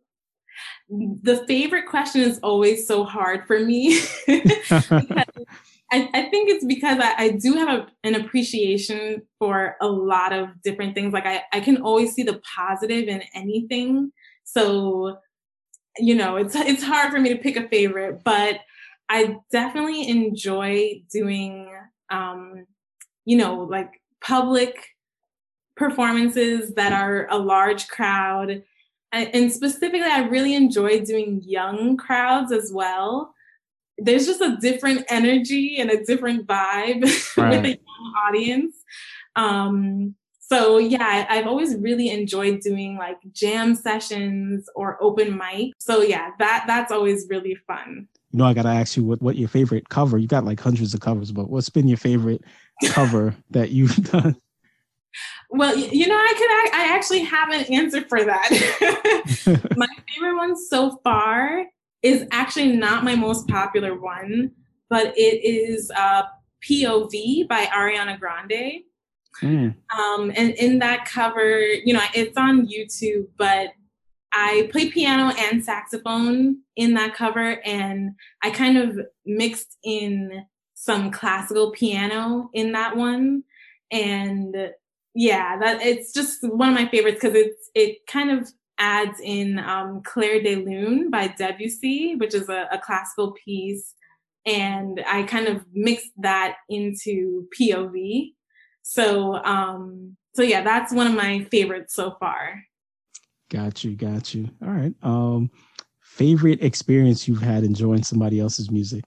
The favorite question is always so hard for me. Because I, I think it's because I, I do have a, an appreciation for a lot of different things. Like I, I can always see the positive in anything. So, you know, it's it's hard for me to pick a favorite, but I definitely enjoy doing, um, you know, like public performances that are a large crowd. And specifically, I really enjoy doing young crowds as well. There's just a different energy and a different vibe right. with a young audience. Um, so yeah, I, I've always really enjoyed doing like jam sessions or open mic. So yeah, that that's always really fun. You know, I got to ask you what, what your favorite cover, you got like hundreds of covers, but what's been your favorite cover that you've done? Well, you know, I could, I actually have an answer for that. My favorite one so far is actually not my most popular one, but it is uh, P O V by Ariana Grande. Mm. Um, and in that cover, you know, it's on YouTube, but I play piano and saxophone in that cover, and I kind of mixed in some classical piano in that one. And yeah, that it's just one of my favorites because it's it kind of adds in um, Clair de Lune by Debussy, which is a, a classical piece. And I kind of mixed that into P O V. So, um, so yeah, that's one of my favorites so far. Got you, got you. All right. Um, favorite experience you've had enjoying somebody else's music?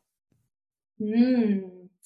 Hmm.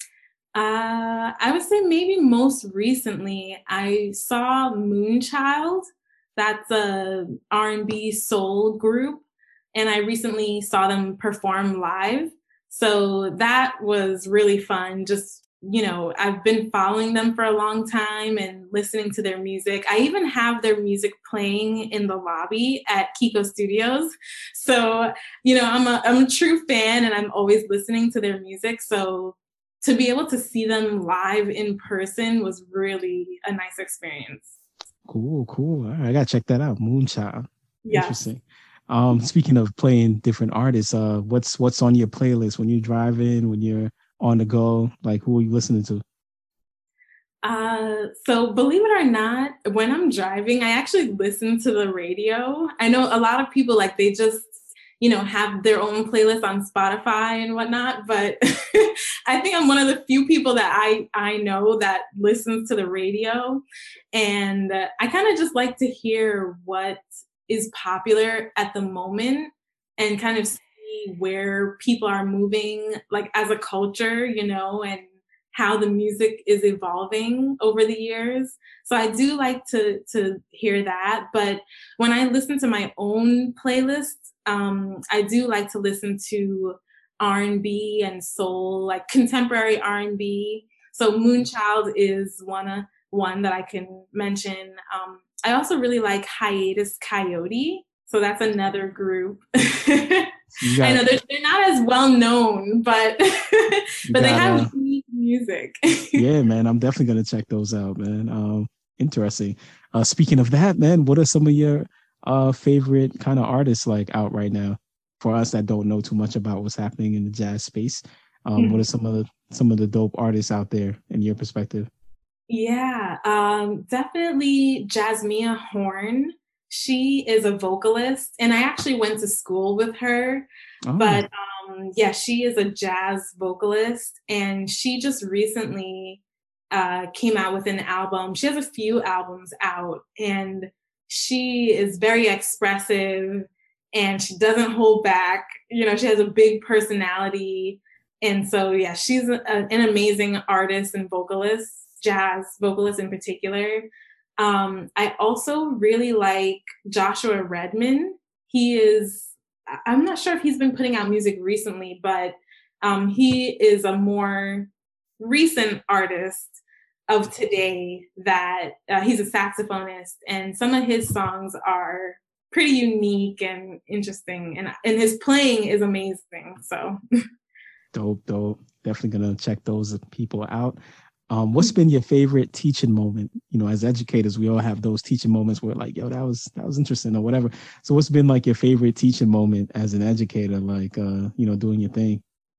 Uh, I would say maybe most recently I saw Moonchild. That's a R and B soul group, and I recently saw them perform live. So that was really fun. Just, you know, I've been following them for a long time and listening to their music. I even have their music playing in the lobby at Kiko Studios. So, you know, I'm a, I'm a true fan and I'm always listening to their music. So to be able to see them live in person was really a nice experience. Cool, cool. All right, I gotta check that out. Moonchild. Yeah. Interesting. Um, speaking of playing different artists, uh, what's what's on your playlist when you're driving, when you're on the go? Like, who are you listening to? Uh, so believe it or not, when I'm driving, I actually listen to the radio. I know a lot of people, like, they just, you know, have their own playlist on Spotify and whatnot, but I think I'm one of the few people that I, I know that listens to the radio. And uh, I kind of just like to hear what is popular at the moment and kind of see where people are moving, like as a culture, you know, and how the music is evolving over the years. So I do like to to hear that. But when I listen to my own playlists, um, I do like to listen to R and B and soul, like contemporary R and B. So Moonchild is one uh, one that I can mention. Um, I also really like Hiatus Coyote. So that's another group. I know they're, they're not as well known, but but they have unique music. Yeah, man, I'm definitely gonna check those out, man. Um, interesting. Uh, speaking of that, man, what are some of your uh favorite kind of artists like out right now? For us that don't know too much about what's happening in the jazz space, um, mm-hmm. what are some of the some of the dope artists out there in your perspective? Yeah, um, definitely Jasmia Horn. She is a vocalist, and I actually went to school with her. Oh. But um, yeah, she is a jazz vocalist, and she just recently uh, came out with an album. She has a few albums out, and she is very expressive, and she doesn't hold back. You know, she has a big personality, and so yeah, she's a, an amazing artist and vocalist, jazz vocalist in particular. Um, I also really like Joshua Redman. He is, I'm not sure if he's been putting out music recently, but um, he is a more recent artist of today that uh, he's a saxophonist, and some of his songs are pretty unique and interesting, and, and his playing is amazing. So dope, dope. Definitely gonna check those people out. Um, what's been your favorite teaching moment? You know, as educators, we all have those teaching moments where like, yo, that was that was interesting or whatever. So what's been like your favorite teaching moment as an educator, like, uh, you know, doing your thing?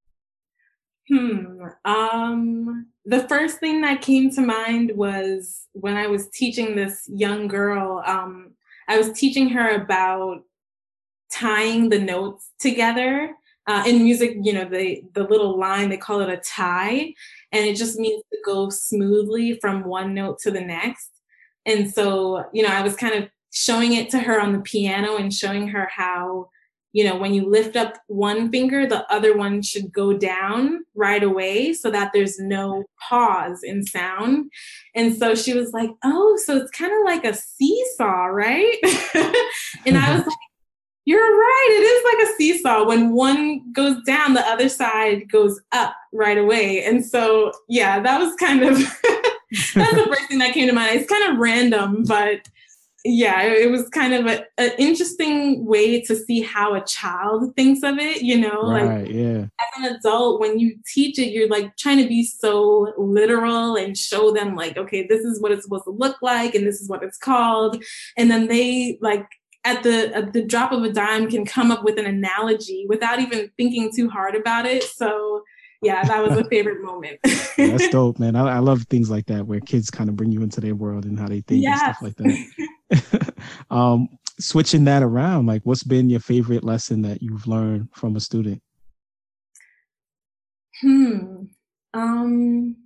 Hmm. Um, the first thing that came to mind was when I was teaching this young girl. Um, I was teaching her about tying the notes together. Uh, in music, you know, the the little line, they call it a tie, and it just means to go smoothly from one note to the next. And so, you know, I was kind of showing it to her on the piano and showing her how, you know, when you lift up one finger, the other one should go down right away so that there's no pause in sound. And so she was like, oh, so it's kind of like a seesaw, right? And I was like, you're right. It is like a seesaw. When one goes down, the other side goes up right away. And so, yeah, that was kind of That's the first thing that came to mind. It's kind of random, but yeah, it, it was kind of an interesting way to see how a child thinks of it, you know, right, like yeah. as an adult, when you teach it, you're like trying to be so literal and show them like, okay, this is what it's supposed to look like and this is what it's called. And then they like at the at the drop of a dime can come up with an analogy without even thinking too hard about it. So yeah, that was a favorite moment. That's dope, man. I, I love things like that where kids kind of bring you into their world and how they think yes. and stuff like that. um, switching that around, like what's been your favorite lesson that you've learned from a student? Hmm. Um.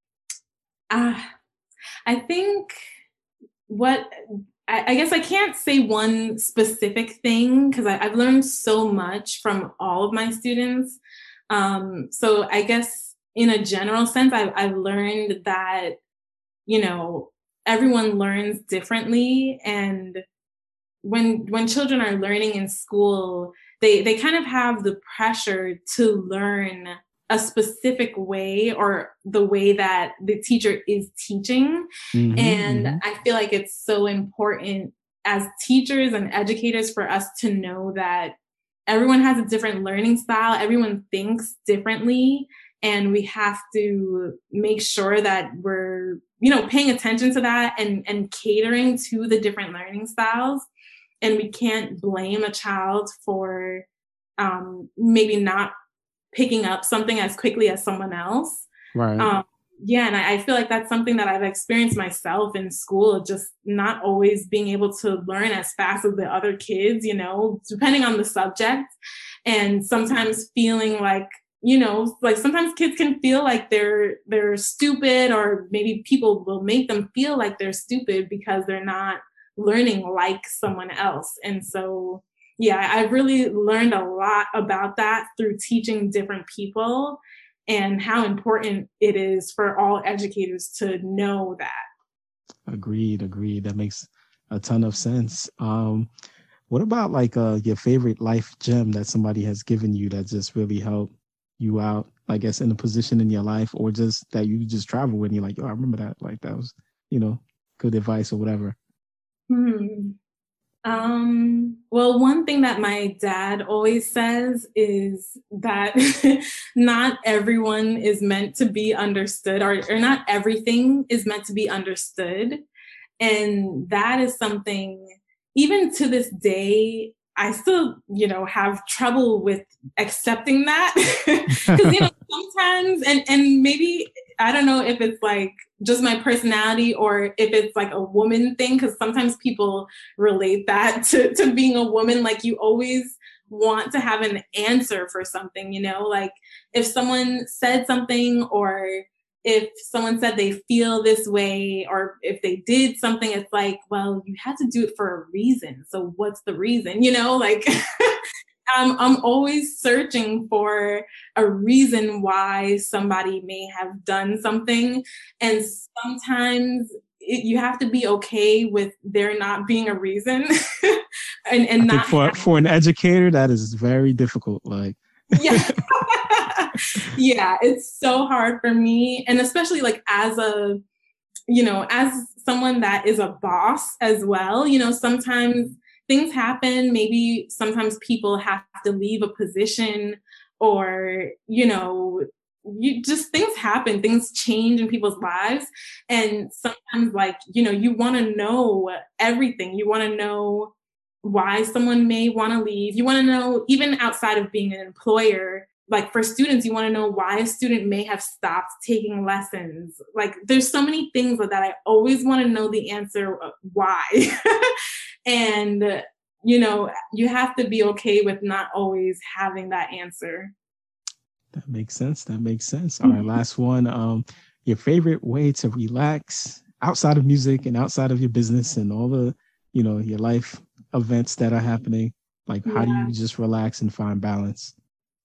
Uh, I think what I, I guess I can't say one specific thing because I've learned so much from all of my students. Um, so I guess in a general sense, I've, I've learned that, you know, everyone learns differently. And when when children are learning in school, they, they kind of have the pressure to learn a specific way or the way that the teacher is teaching. Mm-hmm, and mm-hmm. I feel like it's so important as teachers and educators for us to know that everyone has a different learning style. Everyone thinks differently. And we have to make sure that we're, you know, paying attention to that and, and catering to the different learning styles. And we can't blame a child for um, maybe not picking up something as quickly as someone else. Right. Um, yeah. And I, I feel like that's something that I've experienced myself in school, just not always being able to learn as fast as the other kids, you know, depending on the subject. And sometimes feeling like, you know, like sometimes kids can feel like they're, they're stupid, or maybe people will make them feel like they're stupid because they're not learning like someone else. And so, yeah, I've really learned a lot about that through teaching different people and how important it is for all educators to know that. Agreed, agreed. That makes a ton of sense. Um, what about like uh, your favorite life gem that somebody has given you that just really helped you out, I guess, in a position in your life, or just that you just travel with and you're like, oh, I remember that. Like that was, you know, good advice or whatever. Hmm. Um, well, one thing that my dad always says is that not everyone is meant to be understood, or, or not everything is meant to be understood. And that is something, even to this day, I still, you know, have trouble with accepting that. Because, you know, sometimes, and, and maybe, I don't know if it's like just my personality or if it's like a woman thing, because sometimes people relate that to, to being a woman. Like you always want to have an answer for something, you know, like if someone said something, or if someone said they feel this way, or if they did something, it's like, well, you had to do it for a reason. So what's the reason? You know, like I'm, I'm always searching for a reason why somebody may have done something. And sometimes it, you have to be okay with there not being a reason. and and I not think for, having- for an educator, that is very difficult. Like, yeah. Yeah, it's so hard for me. And especially like as a, you know, as someone that is a boss as well, you know, sometimes things happen. Maybe sometimes people have to leave a position, or, you know, you just things happen, things change in people's lives. And sometimes like, you know, you want to know everything. You want to know why someone may want to leave. You want to know, even outside of being an employer, like for students, you want to know why a student may have stopped taking lessons. Like there's so many things that I always want to know the answer of why. And, you know, you have to be okay with not always having that answer. That makes sense. That makes sense. All right, last one. Um, your favorite way to relax outside of music and outside of your business and all the, you know, your life events that are happening. Like, how Yeah. do you just relax and find balance?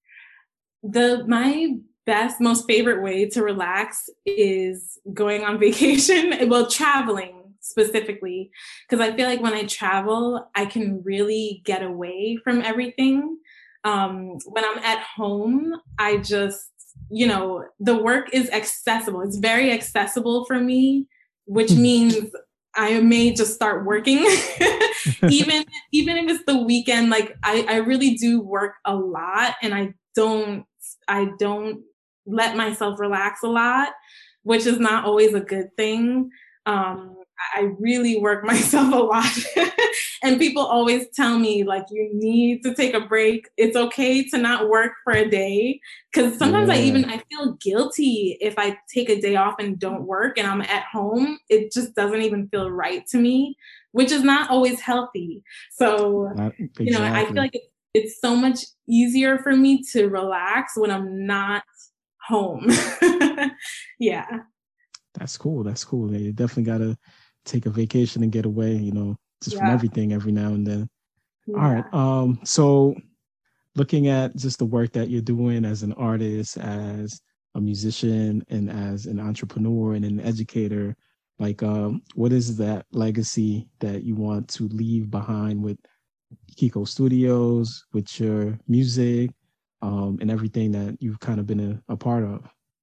The my best, most favorite way to relax is going on vacation. Well, traveling specifically, because I feel like when I travel, I can really get away from everything. Um, when I'm at home, I just you know, the work is accessible. It's very accessible for me, which means I may just start working, even even if it's the weekend. Like I, I really do work a lot, and I don't I don't let myself relax a lot, which is not always a good thing. Um, I really work myself a lot. And people always tell me, like, you need to take a break. It's okay to not work for a day. Because sometimes yeah. I even, I feel guilty if I take a day off and don't work and I'm at home. It just doesn't even feel right to me, which is not always healthy. So, exactly. you know, I feel like it's, it's so much easier for me to relax when I'm not home. Yeah. That's cool. That's cool. You definitely got to take a vacation and get away, you know, just yeah. from everything every now and then. Yeah. All right. Um, so looking at just the work that you're doing as an artist, as a musician, and as an entrepreneur and an educator, like, um, what is that legacy that you want to leave behind with Kiko Studios, with your music, um, and everything that you've kind of been a, a part of?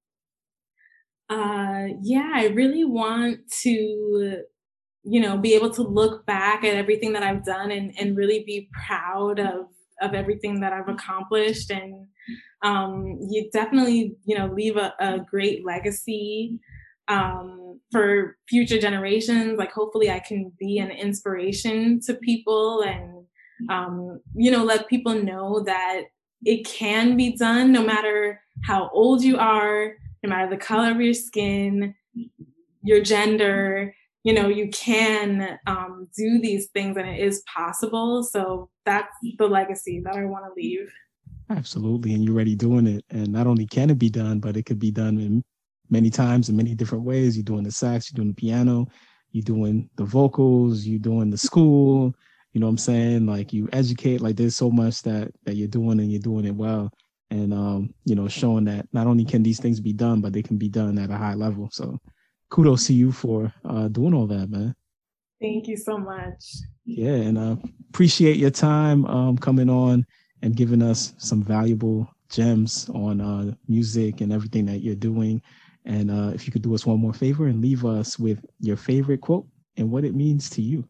Uh, yeah, I really want to, you know, be able to look back at everything that I've done and, and really be proud of, of everything that I've accomplished. And um, you definitely, you know, leave a, a great legacy um, for future generations. Like, hopefully I can be an inspiration to people and, um, you know, let people know that it can be done no matter how old you are, no matter the color of your skin, your gender, you know, you can um, do these things and it is possible. So that's the legacy that I want to leave. Absolutely. And you're already doing it. And not only can it be done, but it could be done in many times in many different ways. You're doing the sax, you're doing the piano, you're doing the vocals, you're doing the school, you know what I'm saying? Like, you educate, like, there's so much that, that you're doing, and you're doing it well. And, um, you know, showing that not only can these things be done, but they can be done at a high level. So kudos to you for uh, doing all that, man. Thank you so much. Yeah, and uh, appreciate your time um, coming on and giving us some valuable gems on uh, music and everything that you're doing. And uh, if you could do us one more favor and leave us with your favorite quote and what it means to you.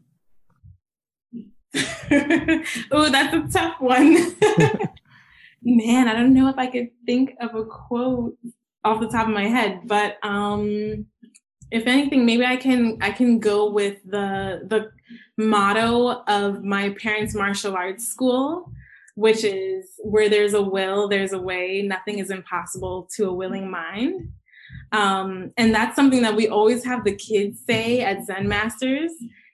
Oh, that's a tough one. Man, I don't know if I could think of a quote off the top of my head, but um, if anything, maybe I can I can go with the the motto of my parents' martial arts school, which is, where there's a will, there's a way. Nothing is impossible to a willing mind. Um, and that's something that we always have the kids say at Zen Masters.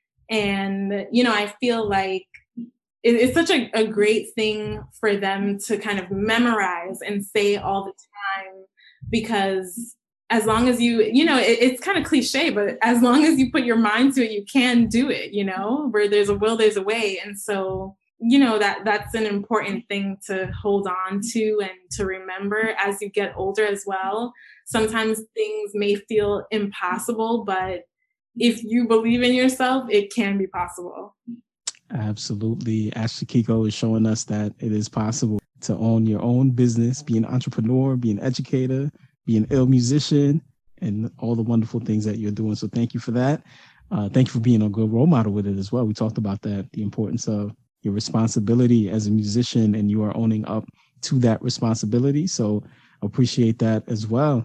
And, you know, I feel like it's such a, a great thing for them to kind of memorize and say all the time, because as long as you, you know, it, it's kind of cliche, but as long as you put your mind to it, you can do it, you know, where there's a will, there's a way. And so, you know, that that's an important thing to hold on to and to remember as you get older as well. Sometimes things may feel impossible, but if you believe in yourself, it can be possible. Absolutely. Ashley Kiko is showing us that it is possible to own your own business, be an entrepreneur, be an educator, be an ill musician, and all the wonderful things that you're doing. So thank you for that. Uh, thank you for being a good role model with it as well. We talked about that, the importance of your responsibility as a musician, and you are owning up to that responsibility. So appreciate that as well.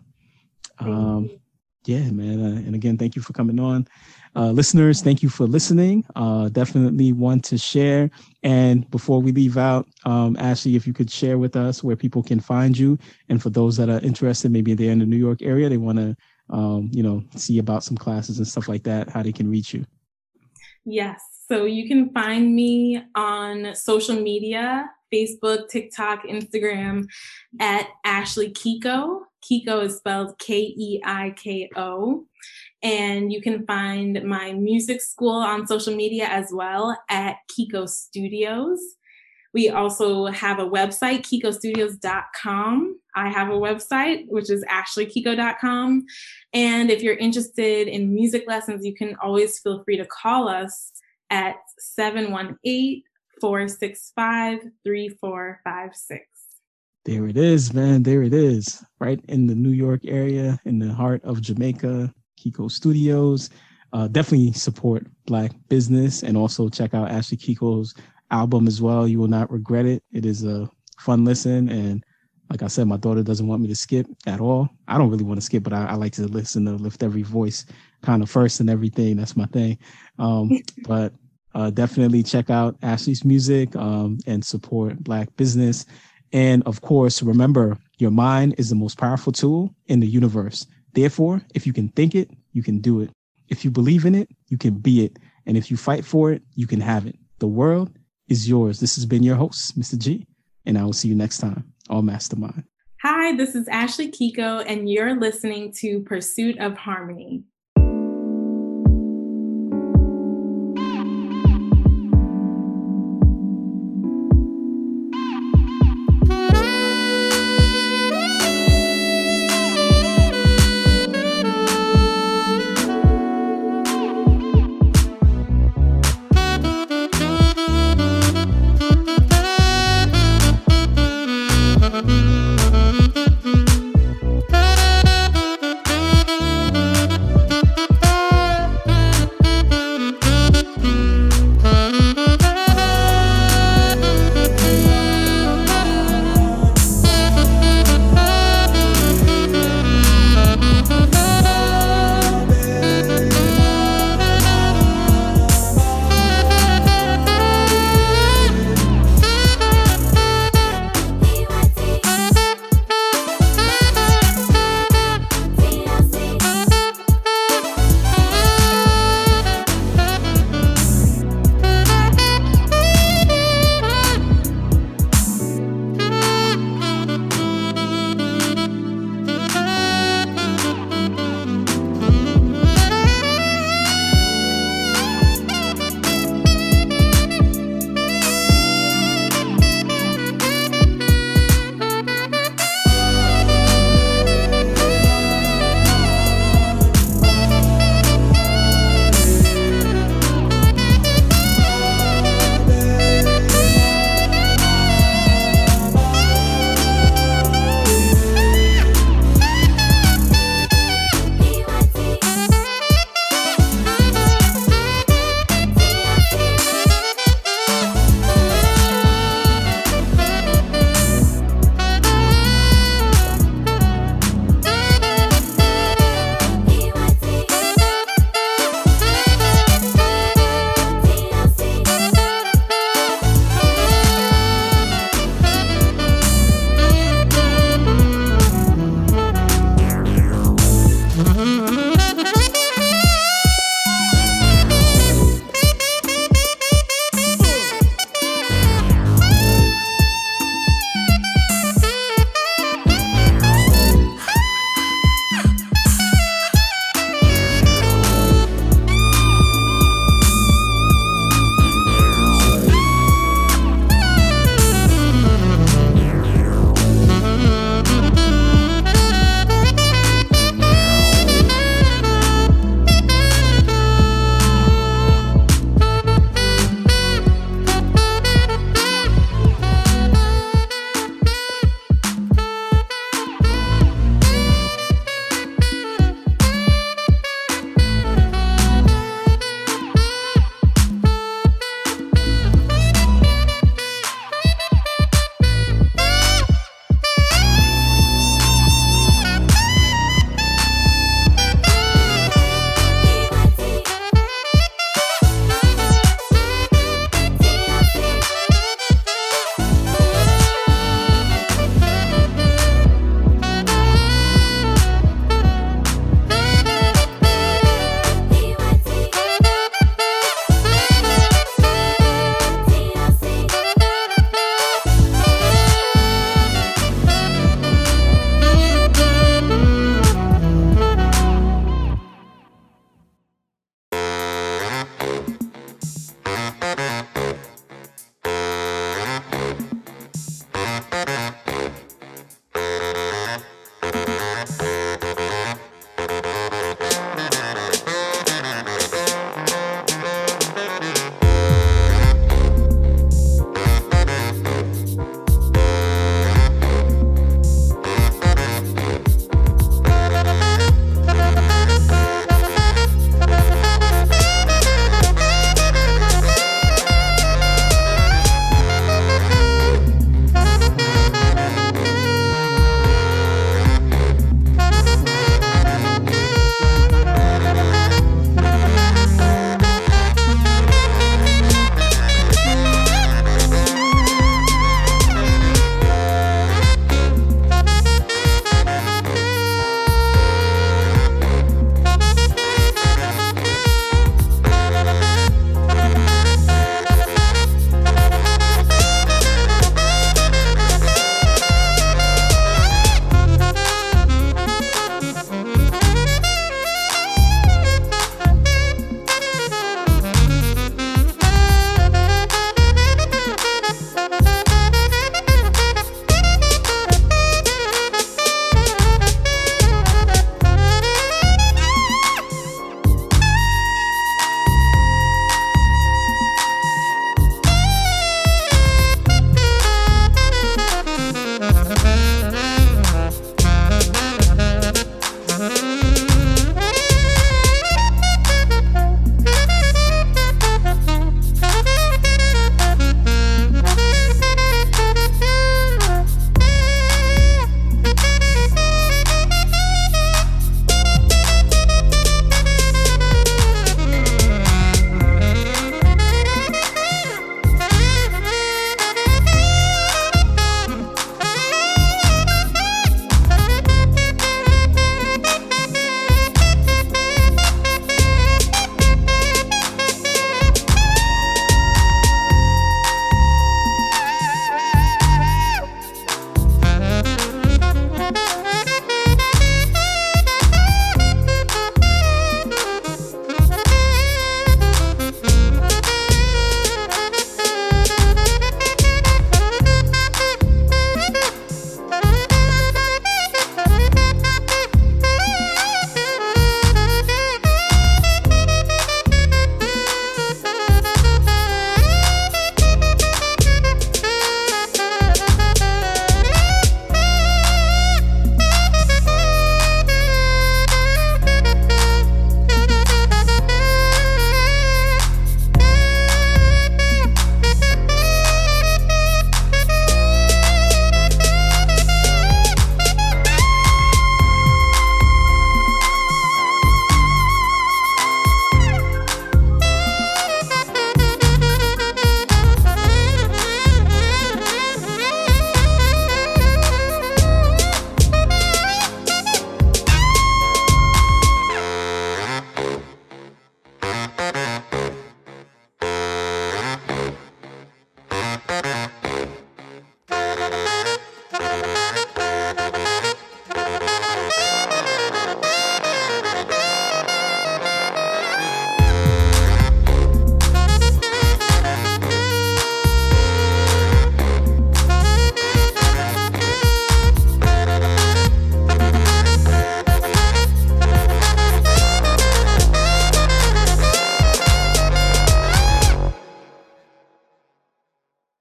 Um, yeah, man. Uh, and again, thank you for coming on. Uh, listeners, thank you for listening. Uh, definitely want to share. And before we leave out, um, Ashley, if you could share with us where people can find you. And for those that are interested, maybe they're in the New York area, they want to, um, you know, see about some classes and stuff like that, how they can reach you. Yes. So you can find me on social media, Facebook, TikTok, Instagram, at Ashley Kiko. Kiko is spelled K E I K O. And you can find my music school on social media as well at Kiko Studios. We also have a website, kiko studios dot com. I have a website, which is ashley kiko dot com. And if you're interested in music lessons, you can always feel free to call us at seven one eight, four six five, three four five six. There it is, man. There it is. Right in the New York area, in the heart of Jamaica, Kiko Studios. Uh, definitely support Black business and also check out Ashley Kiko's album as well. You will not regret it. It is a fun listen. And like I said, my daughter doesn't want me to skip at all. I don't really want to skip, but I, I like to listen to lift every voice kind of first and everything. That's my thing. Um, but uh, definitely check out Ashley's music um, and support Black business. And of course, remember, your mind is the most powerful tool in the universe. Therefore, if you can think it, you can do it. If you believe in it, you can be it. And if you fight for it, you can have it. The world is yours. This has been your host, Mister G, and I will see you next time on Mastermind. Hi, this is Ashley Kiko, and you're listening to Pursuit of Harmony.